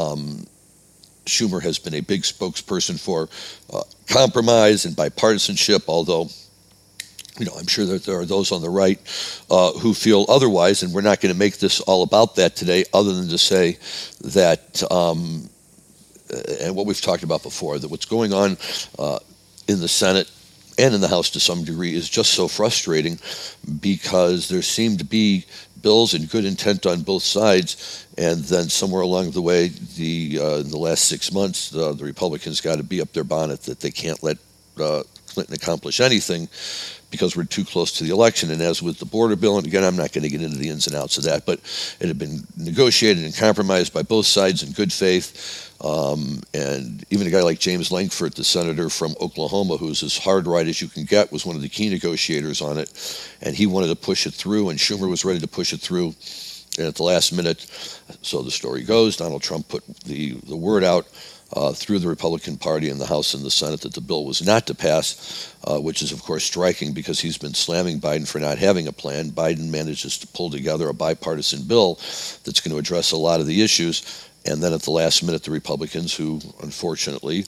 Schumer has been a big spokesperson for compromise and bipartisanship, although I'm sure that there are those on the right who feel otherwise, and we're not going to make this all about that today, other than to say that, and what we've talked about before, that what's going on in the Senate and in the House to some degree is just so frustrating, because there seem to be bills and good intent on both sides, and then somewhere along the way, in the last 6 months, the Republicans got to be up their bonnet that they can't let Clinton accomplish anything because we're too close to the election. And as with the border bill, and again, I'm not going to get into the ins and outs of that, but it had been negotiated and compromised by both sides in good faith. And even a guy like James Lankford, the senator from Oklahoma, who's as hard right as you can get, was one of the key negotiators on it. And he wanted to push it through, and Schumer was ready to push it through. And at the last minute, so the story goes, Donald Trump put the word out through the Republican Party in the House and the Senate that the bill was not to pass, which is, of course, striking because he's been slamming Biden for not having a plan. Biden manages to pull together a bipartisan bill that's going to address a lot of the issues. And then at the last minute, the Republicans, who unfortunately,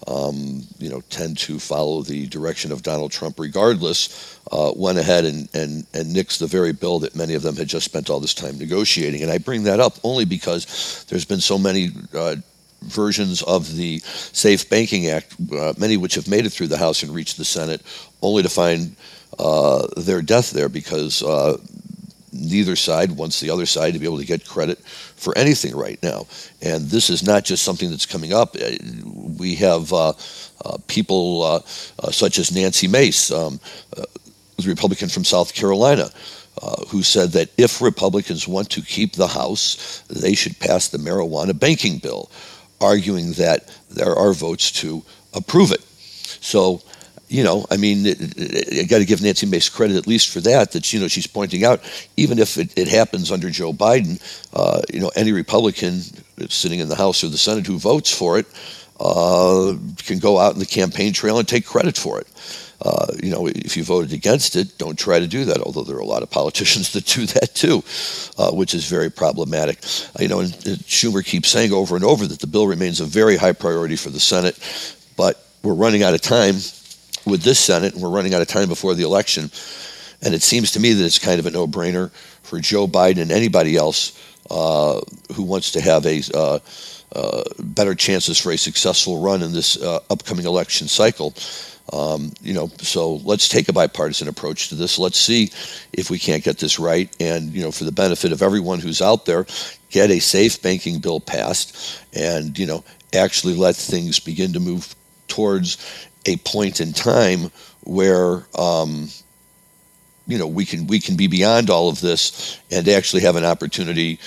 tend to follow the direction of Donald Trump regardless, went ahead and nixed the very bill that many of them had just spent all this time negotiating. And I bring that up only because there's been so many versions of the Safe Banking Act, many which have made it through the House and reached the Senate, only to find their death there because neither side wants the other side to be able to get credit for anything right now. And this is not just something that's coming up. We have people such as Nancy Mace, the Republican from South Carolina, who said that if Republicans want to keep the House, they should pass the marijuana banking bill, arguing that there are votes to approve it. So, I got to give Nancy Mace credit at least for that she's pointing out, even if it happens under Joe Biden, any Republican sitting in the House or the Senate who votes for it can go out in the campaign trail and take credit for it. If you voted against it, don't try to do that, although there are a lot of politicians that do that too, which is very problematic. And Schumer keeps saying over and over that the bill remains a very high priority for the Senate, but we're running out of time with this Senate, and we're running out of time before the election. And it seems to me that it's kind of a no-brainer for Joe Biden and anybody else who wants to have better chances for a successful run in this upcoming election cycle. So let's take a bipartisan approach to this. Let's see if we can't get this right. And, for the benefit of everyone who's out there, get a safe banking bill passed and, actually let things begin to move towards a point in time where, we can be beyond all of this and actually have an opportunity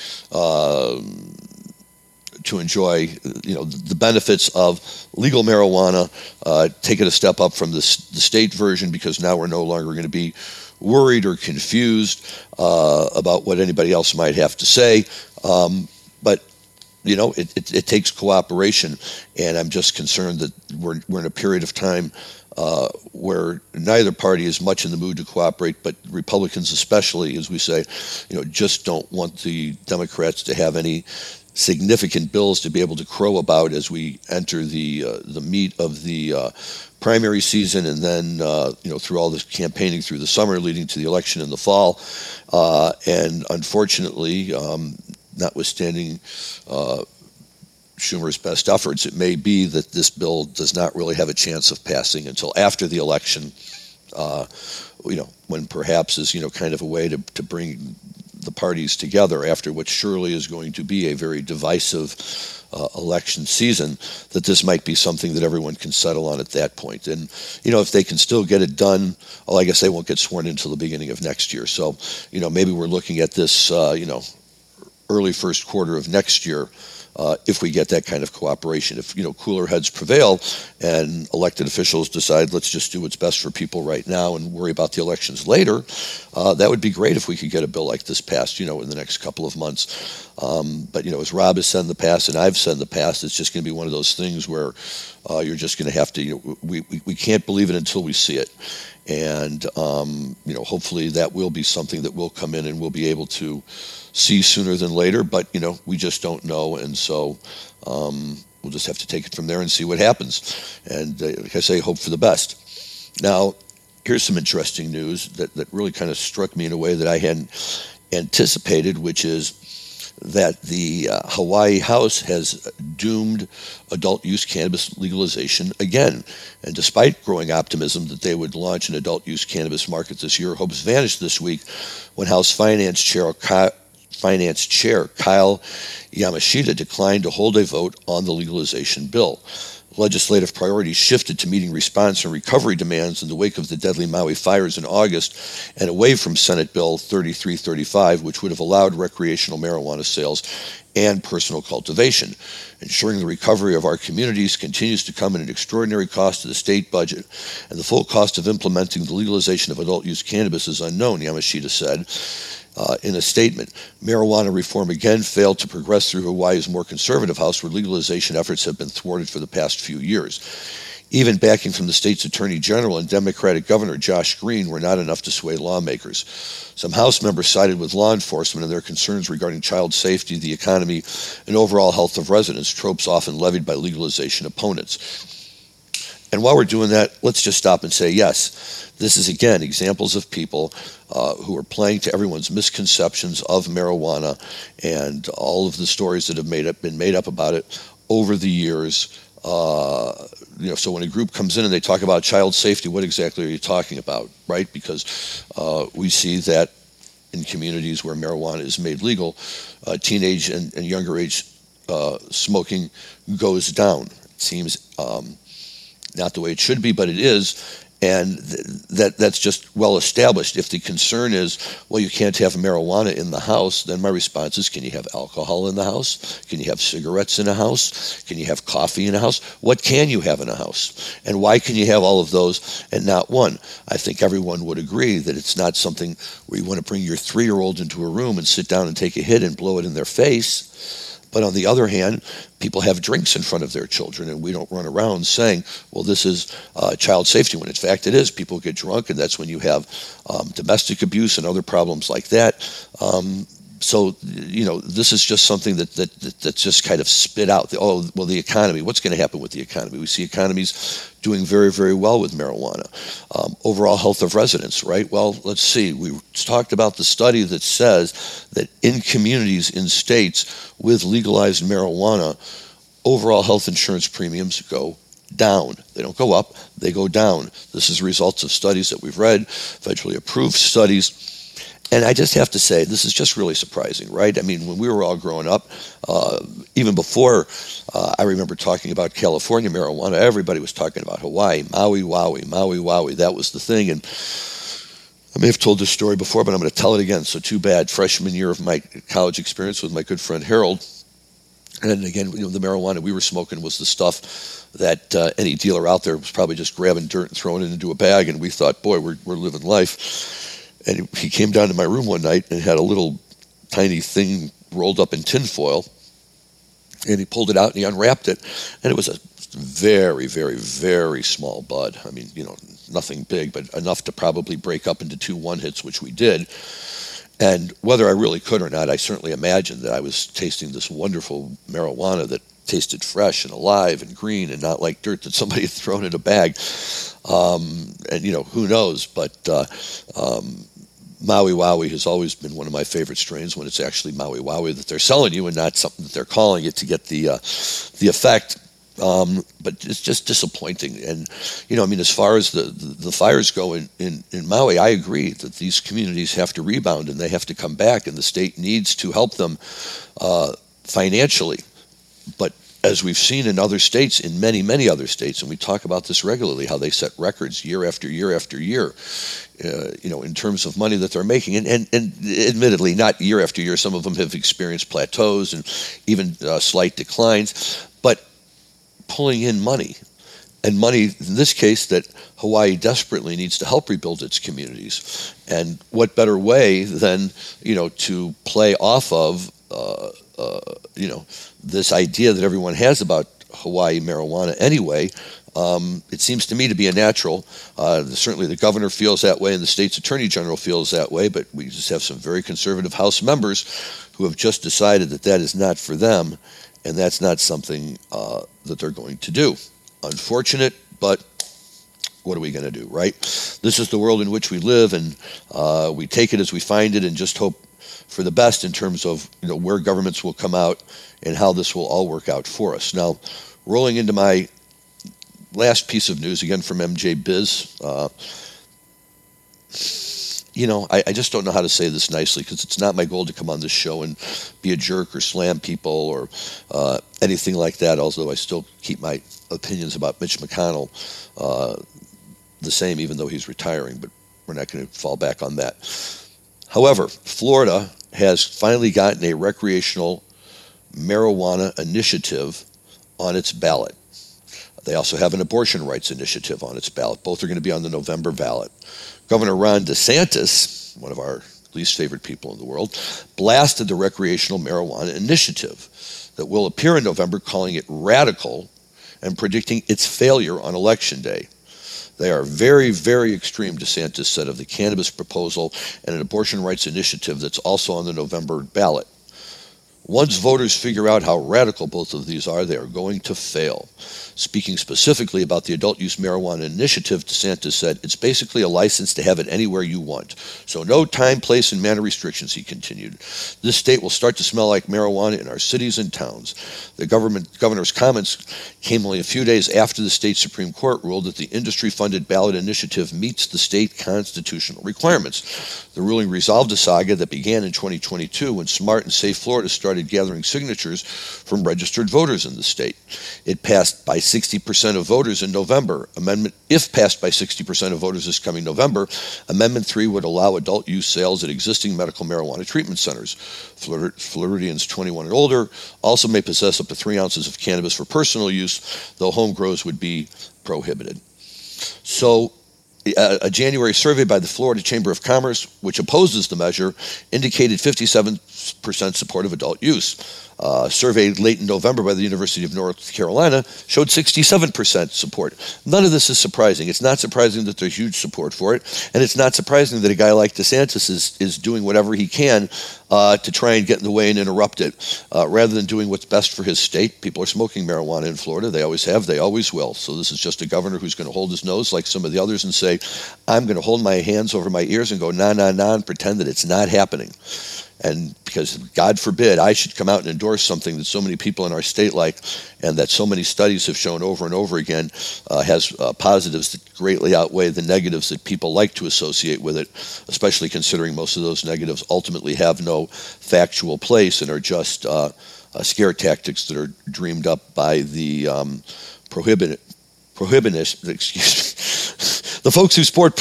to enjoy, the benefits of legal marijuana, take it a step up from the state version, because now we're no longer going to be worried or confused about what anybody else might have to say. But it takes cooperation, and I'm just concerned that we're in a period of time where neither party is much in the mood to cooperate, but Republicans especially, as we say, just don't want the Democrats to have any significant bills to be able to crow about as we enter the meat of the primary season, and then through all this campaigning through the summer leading to the election in the fall. And unfortunately, notwithstanding Schumer's best efforts, it may be that this bill does not really have a chance of passing until after the election, when perhaps is kind of a way to bring the parties together after what surely is going to be a very divisive election season, that this might be something that everyone can settle on at that point. And, if they can still get it done, well, I guess they won't get sworn in until the beginning of next year. So, maybe we're looking at this, early first quarter of next year, if we get that kind of cooperation. If, cooler heads prevail and elected officials decide, let's just do what's best for people right now and worry about the elections later, that would be great if we could get a bill like this passed, in the next couple of months. But, as Rob has said in the past and I've said in the past, it's just going to be one of those things where you're just going to have to, we can't believe it until we see it. And, hopefully that will be something that will come in and we'll be able to see sooner than later. But, we just don't know. And so we'll just have to take it from there and see what happens. And like I say, hope for the best. Now, here's some interesting news that really kind of struck me in a way that I hadn't anticipated, which is that the Hawaii House has doomed adult use cannabis legalization again. And despite growing optimism that they would launch an adult use cannabis market this year, hopes vanished this week when House Finance Chair Kyle Yamashita declined to hold a vote on the legalization bill. Legislative priorities shifted to meeting response and recovery demands in the wake of the deadly Maui fires in August, and away from Senate Bill 3335, which would have allowed recreational marijuana sales and personal cultivation. Ensuring the recovery of our communities continues to come at an extraordinary cost to the state budget, and the full cost of implementing the legalization of adult use cannabis is unknown, Yamashita said. In a statement, marijuana reform again failed to progress through Hawaii's more conservative House, where legalization efforts have been thwarted for the past few years. Even backing from the state's Attorney General and Democratic Governor Josh Green were not enough to sway lawmakers. Some House members sided with law enforcement in their concerns regarding child safety, the economy, and overall health of residents, tropes often levied by legalization opponents. And while we're doing that, let's just stop and say, yes, this is, again, examples of people who are playing to everyone's misconceptions of marijuana and all of the stories that have been made up about it over the years. So when a group comes in and they talk about child safety, what exactly are you talking about, right? Because we see that in communities where marijuana is made legal, teenage and younger age smoking goes down. It seems not the way it should be, but it is. And that's just well established. If the concern is, well, you can't have marijuana in the house, then my response is, can you have alcohol in the house? Can you have cigarettes in a house? Can you have coffee in a house? What can you have in a house? And why can you have all of those and not one? I think everyone would agree that it's not something where you want to bring your 3-year-old into a room and sit down and take a hit and blow it in their face. But on the other hand, people have drinks in front of their children, and we don't run around saying, well, this is child safety, when in fact it is. People get drunk, and that's when you have domestic abuse and other problems like that. So, this is just something that's just kind of spit out. The economy. What's going to happen with the economy? We see economies doing very, very well with marijuana. Overall health of residents, right? Well, let's see. We talked about the study that says that in communities, in states with legalized marijuana, overall health insurance premiums go down. They don't go up, they go down. This is results of studies that we've read, federally approved studies. And I just have to say, this is just really surprising, right? I mean, when we were all growing up, even before I remember talking about California marijuana, everybody was talking about Hawaii, Maui, Wowie, Maui, Wowie. That was the thing. And I may have told this story before, but I'm going to tell it again. So too bad. Freshman year of my college experience with my good friend Harold. And again, the marijuana we were smoking was the stuff that any dealer out there was probably just grabbing dirt and throwing it into a bag. And we thought, boy, we're living life. And he came down to my room one night and had a little tiny thing rolled up in tinfoil. And he pulled it out and he unwrapped it. And it was a very, very, very small bud. I mean, nothing big, but enough to probably break up into 2 one-hits, which we did. And whether I really could or not, I certainly imagined that I was tasting this wonderful marijuana that tasted fresh and alive and green and not like dirt that somebody had thrown in a bag. And, who knows? But Maui Wowie has always been one of my favorite strains when it's actually Maui Wowie that they're selling you and not something that they're calling it to get the effect. But it's just disappointing. And, as far as the fires go in Maui, I agree that these communities have to rebound and they have to come back, and the state needs to help them financially. But as we've seen in other states, in many, many other states, and we talk about this regularly, how they set records year after year after year, in terms of money that they're making. And admittedly, not year after year. Some of them have experienced plateaus and even slight declines. But pulling in money, and money in this case that Hawaii desperately needs to help rebuild its communities. And what better way than to play off of this idea that everyone has about Hawaii marijuana anyway. It seems to me to be a natural. Certainly the governor feels that way and the state's attorney general feels that way, but we just have some very conservative House members who have just decided that is not for them, and that's not something that they're going to do. Unfortunate, but what are we going to do, right? This is the world in which we live, and we take it as we find it and just hope for the best in terms of where governments will come out and how this will all work out for us. Now, rolling into my last piece of news, again from MJ Biz. I just don't know how to say this nicely because it's not my goal to come on this show and be a jerk or slam people or anything like that, although I still keep my opinions about Mitch McConnell the same, even though he's retiring, but we're not going to fall back on that. However, Florida has finally gotten a recreational marijuana initiative on its ballot. They also have an abortion rights initiative on its ballot. Both are going to be on the November ballot. Governor Ron DeSantis, one of our least favorite people in the world, blasted the recreational marijuana initiative that will appear in November, calling it radical and predicting its failure on Election Day. They are very, very extreme, DeSantis said, of the cannabis proposal and an abortion rights initiative that's also on the November ballot. Once voters figure out how radical both of these are, they are going to fail. Speaking specifically about the adult use marijuana initiative, DeSantis said, it's basically a license to have it anywhere you want. So no time, place, and manner restrictions, he continued. This state will start to smell like marijuana in our cities and towns. The governor's comments came only a few days after the state Supreme Court ruled that the industry-funded ballot initiative meets the state constitutional requirements. The ruling resolved a saga that began in 2022 when Smart and Safe Florida started gathering signatures from registered voters in the state. It passed by 60% of voters in November. If passed by 60% of voters this coming November, Amendment 3 would allow adult use sales at existing medical marijuana treatment centers. Floridians 21 and older also may possess up to 3 ounces of cannabis for personal use, though home grows would be prohibited. So a January survey by the Florida Chamber of Commerce, which opposes the measure, indicated 57% support of adult use. Surveyed late in November by the University of North Carolina showed 67% support. None of this is surprising. It's not surprising that there's huge support for it, and it's not surprising that a guy like DeSantis is doing whatever he can to try and get in the way and interrupt it, rather than doing what's best for his state. People are smoking marijuana in Florida. They always have. They always will. So this is just a governor who's going to hold his nose like some of the others and say, I'm going to hold my hands over my ears and go, nah, nah, nah, and pretend that it's not happening. And because, God forbid, I should come out and endorse something that so many people in our state like, and that so many studies have shown over and over again has positives that greatly outweigh the negatives that people like to associate with it, especially considering most of those negatives ultimately have no factual place and are just scare tactics that are dreamed up by the prohibitionists, the folks who support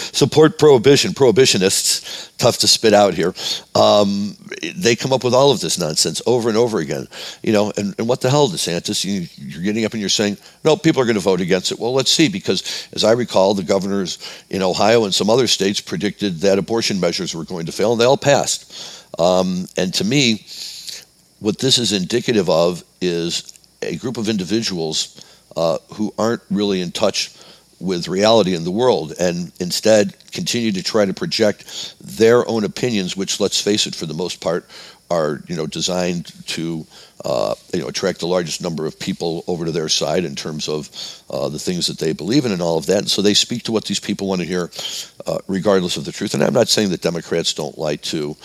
prohibitionists, tough to spit out here, they come up with all of this nonsense over and over again. And what the hell, DeSantis? You're getting up and you're saying, no, people are going to vote against it. Well, let's see, because as I recall, the governors in Ohio and some other states predicted that abortion measures were going to fail, and they all passed. And to me, what this is indicative of is a group of individuals who aren't really in touch with reality in the world, and instead continue to try to project their own opinions, which, let's face it, for the most part, are designed to attract the largest number of people over to their side in terms of the things that they believe in and all of that. And so they speak to what these people want to hear, regardless of the truth. And I'm not saying that Democrats don't lie too,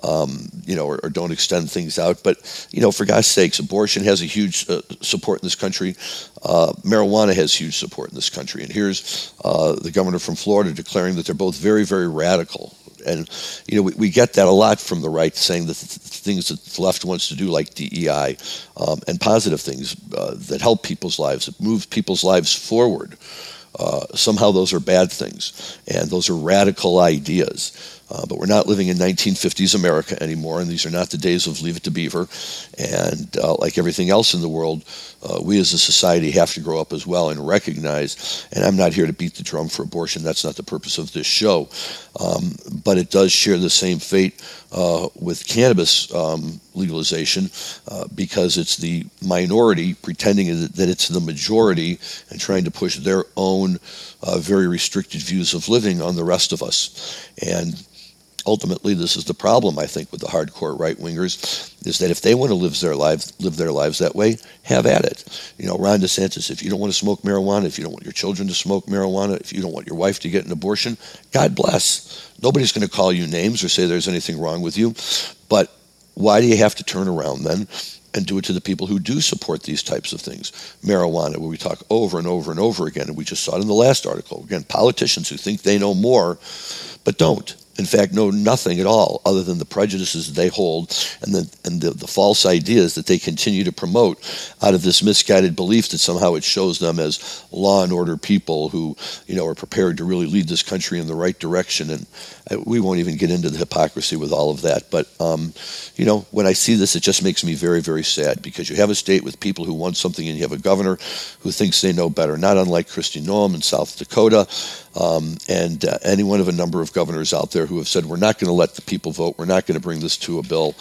or don't extend things out. But, for God's sakes, abortion has a huge support in this country. Marijuana has huge support in this country. And here's the governor from Florida declaring that they're both very, very radical. And, we get that a lot from the right, saying that things that the left wants to do, like DEI, and positive things that help people's lives, that move people's lives forward. Somehow those are bad things, and those are radical ideas. But we're not living in 1950s America anymore, and these are not the days of Leave It to Beaver. And like everything else in the world, we as a society have to grow up as well and recognize, and I'm not here to beat the drum for abortion, that's not the purpose of this show, but it does share the same fate with cannabis legalization, because it's the minority pretending that it's the majority and trying to push their own very restricted views of living on the rest of us. And ultimately, this is the problem, I think, with the hardcore right-wingers, is that if they want to live their lives that way, have at it. Ron DeSantis, if you don't want to smoke marijuana, if you don't want your children to smoke marijuana, if you don't want your wife to get an abortion, God bless. Nobody's going to call you names or say there's anything wrong with you. But why do you have to turn around then and do it to the people who do support these types of things? Marijuana, where we talk over and over and over again, and we just saw it in the last article. Again, politicians who think they know more, but don't. In fact, know nothing at all other than the prejudices they hold and the false ideas that they continue to promote out of this misguided belief that somehow it shows them as law and order people who, are prepared to really lead this country in the right direction. And we won't even get into the hypocrisy with all of that. But, when I see this, it just makes me very, very sad, because you have a state with people who want something, and you have a governor who thinks they know better, not unlike Kristi Noem in South Dakota, and any one of a number of governors out there who have said, we're not going to let the people vote, we're not going to bring this to a bill.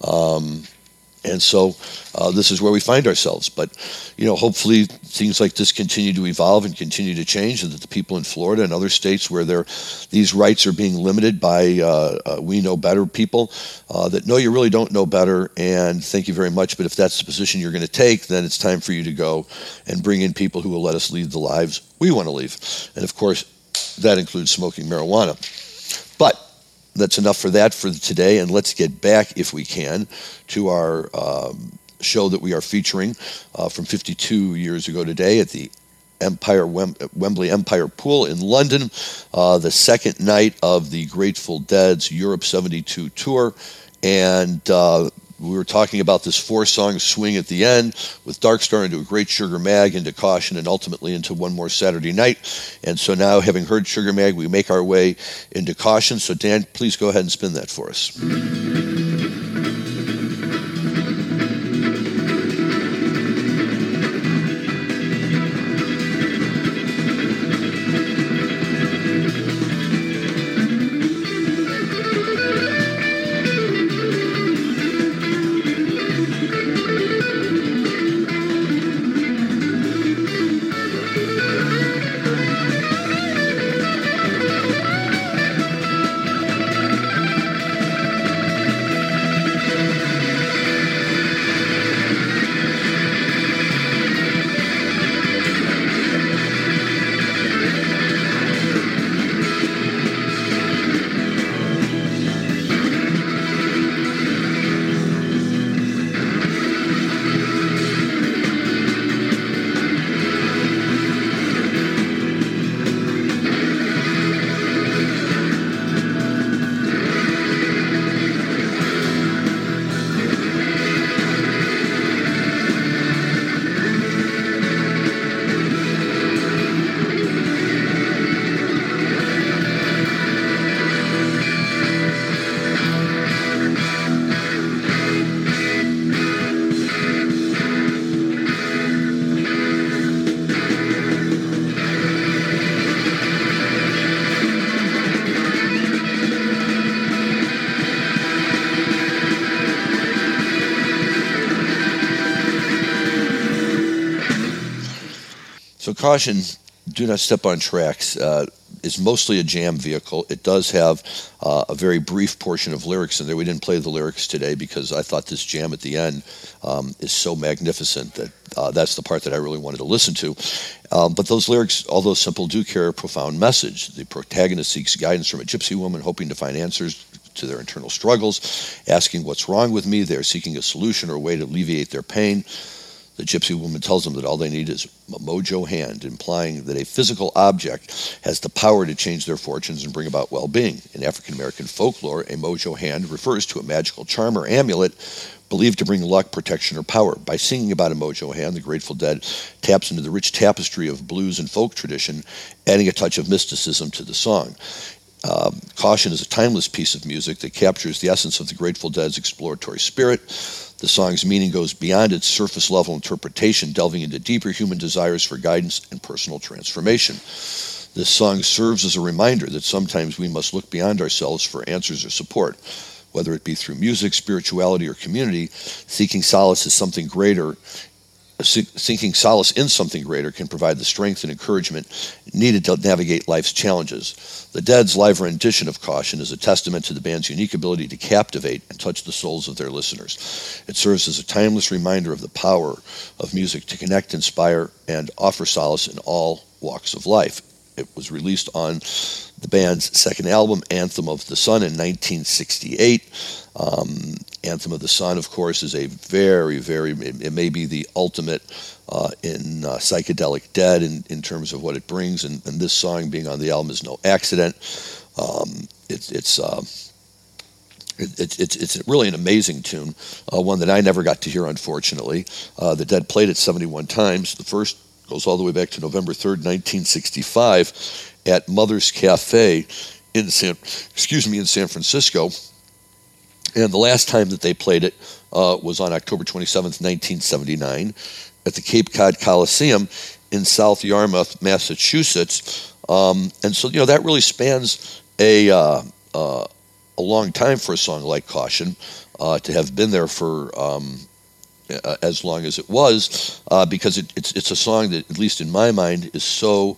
And so this is where we find ourselves. But, hopefully things like this continue to evolve and continue to change, and that the people in Florida and other states where these rights are being limited by we know better people, that no, you really don't know better, and thank you very much, but if that's the position you're going to take, then it's time for you to go and bring in people who will let us lead the lives we want to live. And of course, that includes smoking marijuana. But that's enough for that for today, and let's get back, if we can, to our show that we are featuring from 52 years ago today at the Wembley Empire Pool in London, the second night of the Grateful Dead's Europe 72 tour. And we were talking about this 4-song swing at the end, with Dark Star into a great Sugar Mag, into Caution, and ultimately into One More Saturday Night. And so now, having heard Sugar Mag, we make our way into Caution. So Dan, please go ahead and spin that for us. So caution, Do Not Step on Tracks is mostly a jam vehicle. It does have a very brief portion of lyrics in there. We didn't play the lyrics today because I thought this jam at the end is so magnificent that that's the part that I really wanted to listen to. But those lyrics, although simple, do carry a profound message. The protagonist seeks guidance from a gypsy woman, hoping to find answers to their internal struggles, asking what's wrong with me. They're seeking a solution or a way to alleviate their pain. The gypsy woman tells them that all they need is a mojo hand, implying that a physical object has the power to change their fortunes and bring about well-being. In African-American folklore, a mojo hand refers to a magical charm or amulet believed to bring luck, protection, or power. By singing about a mojo hand, the Grateful Dead taps into the rich tapestry of blues and folk tradition, adding a touch of mysticism to the song. Caution is a timeless piece of music that captures the essence of the Grateful Dead's exploratory spirit. The song's meaning goes beyond its surface-level interpretation, delving into deeper human desires for guidance and personal transformation. This song serves as a reminder that sometimes we must look beyond ourselves for answers or support, whether it be through music, spirituality, or community. Seeking solace in something greater can provide the strength and encouragement needed to navigate life's challenges. The Dead's live rendition of Caution is a testament to the band's unique ability to captivate and touch the souls of their listeners. It serves as a timeless reminder of the power of music to connect, inspire, and offer solace in all walks of life. It was released on the band's second album, Anthem of the Sun, in 1968. Anthem of the Sun, of course, is a it may be the ultimate in psychedelic Dead in terms of what it brings, and this song being on the album is no accident. It's really an amazing tune, one that I never got to hear, unfortunately. The Dead played it 71 times. The first goes all the way back to November 3rd, 1965, at Mother's Cafe in San Francisco. And the last time that they played it was on October 27th, 1979, at the Cape Cod Coliseum in South Yarmouth, Massachusetts. And so, that really spans a long time for a song like Caution, to have been there for as long as it was, because it's a song that, at least in my mind, is so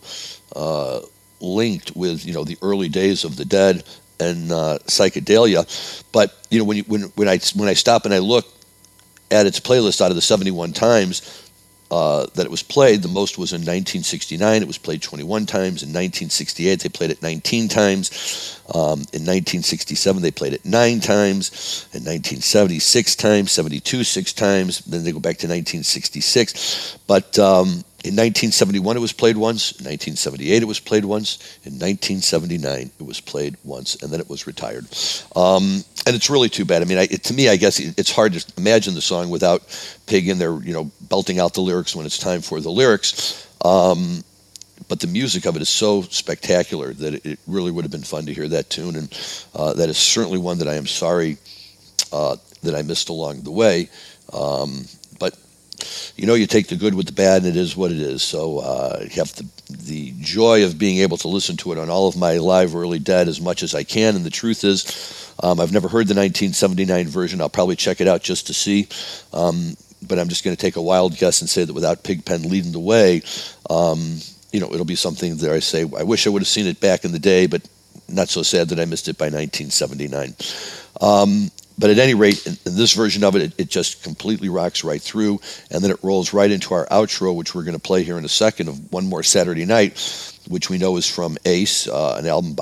linked with the early days of the Dead and psychedelia. But when I stop and I look at its playlist, out of the 71 times that it was played, the most was in 1969. It was played 21 times. In 1968, they played it 19 times. In 1967, they played it 9 times. In 1970, 6 times. 72, 6 times. Then they go back to 1966. But in 1971, it was played once. In 1978, it was played once. In 1979, it was played once, and then it was retired. And it's really too bad. I mean, to me, I guess it's hard to imagine the song without Pig in there, belting out the lyrics when it's time for the lyrics. But the music of it is so spectacular that it really would have been fun to hear that tune, and that is certainly one that I am sorry that I missed along the way. But you take the good with the bad, and it is what it is. So I have the joy of being able to listen to it on all of my live early Dead as much as I can. And the truth is, I've never heard the 1979 version. I'll probably check it out just to see. But I'm just going to take a wild guess and say that without Pigpen leading the way, it'll be something that I say, I wish I would have seen it back in the day, but not so sad that I missed it by 1979. But at any rate, in this version of it, it just completely rocks right through, and then it rolls right into our outro, which we're going to play here in a second, of One More Saturday Night, which we know is from Ace, an album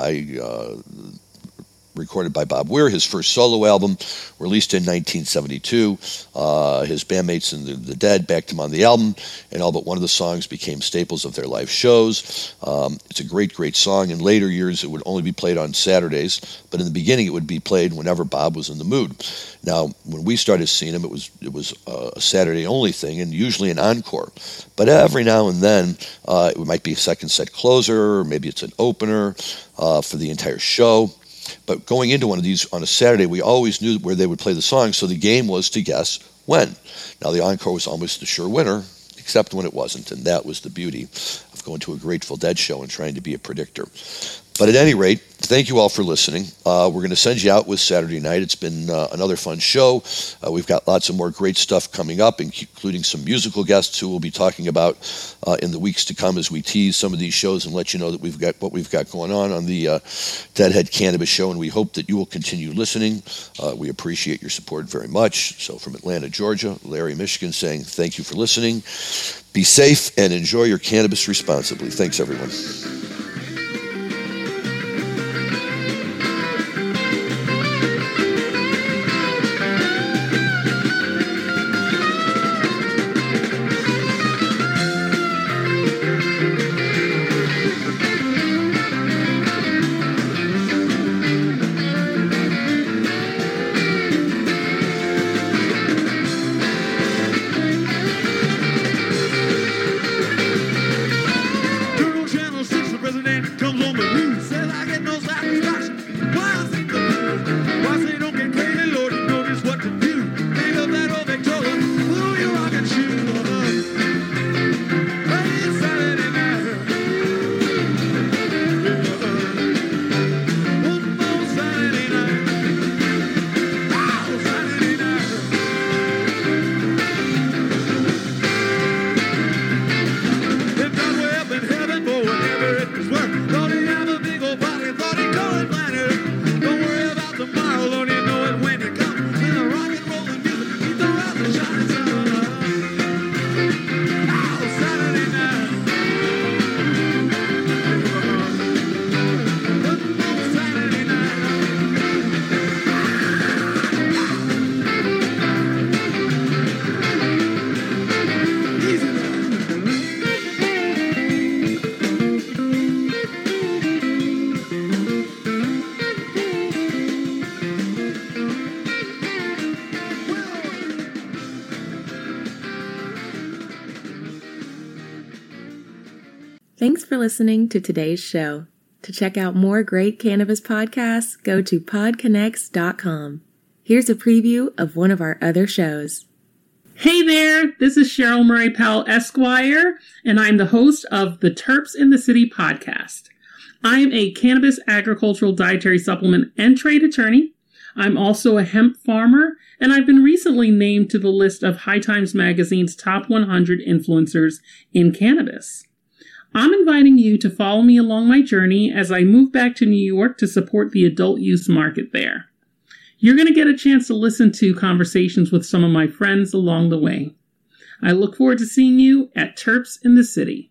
recorded by Bob Weir, his first solo album, released in 1972. His bandmates in the Dead backed him on the album, and all but one of the songs became staples of their live shows. It's a great, great song. In later years, it would only be played on Saturdays, but in the beginning, it would be played whenever Bob was in the mood. Now, when we started seeing him, it was a Saturday-only thing, and usually an encore. But every now and then, it might be a second set closer, or maybe it's an opener for the entire show. But going into one of these on a Saturday, we always knew where they would play the song, so the game was to guess when. Now, the encore was almost a sure winner, except when it wasn't, and that was the beauty of going to a Grateful Dead show and trying to be a predictor. But at any rate, thank you all for listening. We're going to send you out with Saturday night. It's been another fun show. We've got lots of more great stuff coming up, including some musical guests who we'll be talking about in the weeks to come as we tease some of these shows and let you know that we've got what we've got going on the Deadhead Cannabis Show, and we hope that you will continue listening. We appreciate your support very much. So from Atlanta, Georgia, Larry, Michigan saying thank you for listening. Be safe and enjoy your cannabis responsibly. Thanks, everyone. Thanks for listening to today's show. To check out more great cannabis podcasts, go to podconnects.com. Here's a preview of one of our other shows. Hey there, this is Cheryl Murray Powell Esquire, and I'm the host of the Terps in the City podcast. I'm a cannabis agricultural dietary supplement and trade attorney. I'm also a hemp farmer, and I've been recently named to the list of High Times Magazine's top 100 influencers in cannabis. I'm inviting you to follow me along my journey as I move back to New York to support the adult use market there. You're going to get a chance to listen to conversations with some of my friends along the way. I look forward to seeing you at Terps in the City.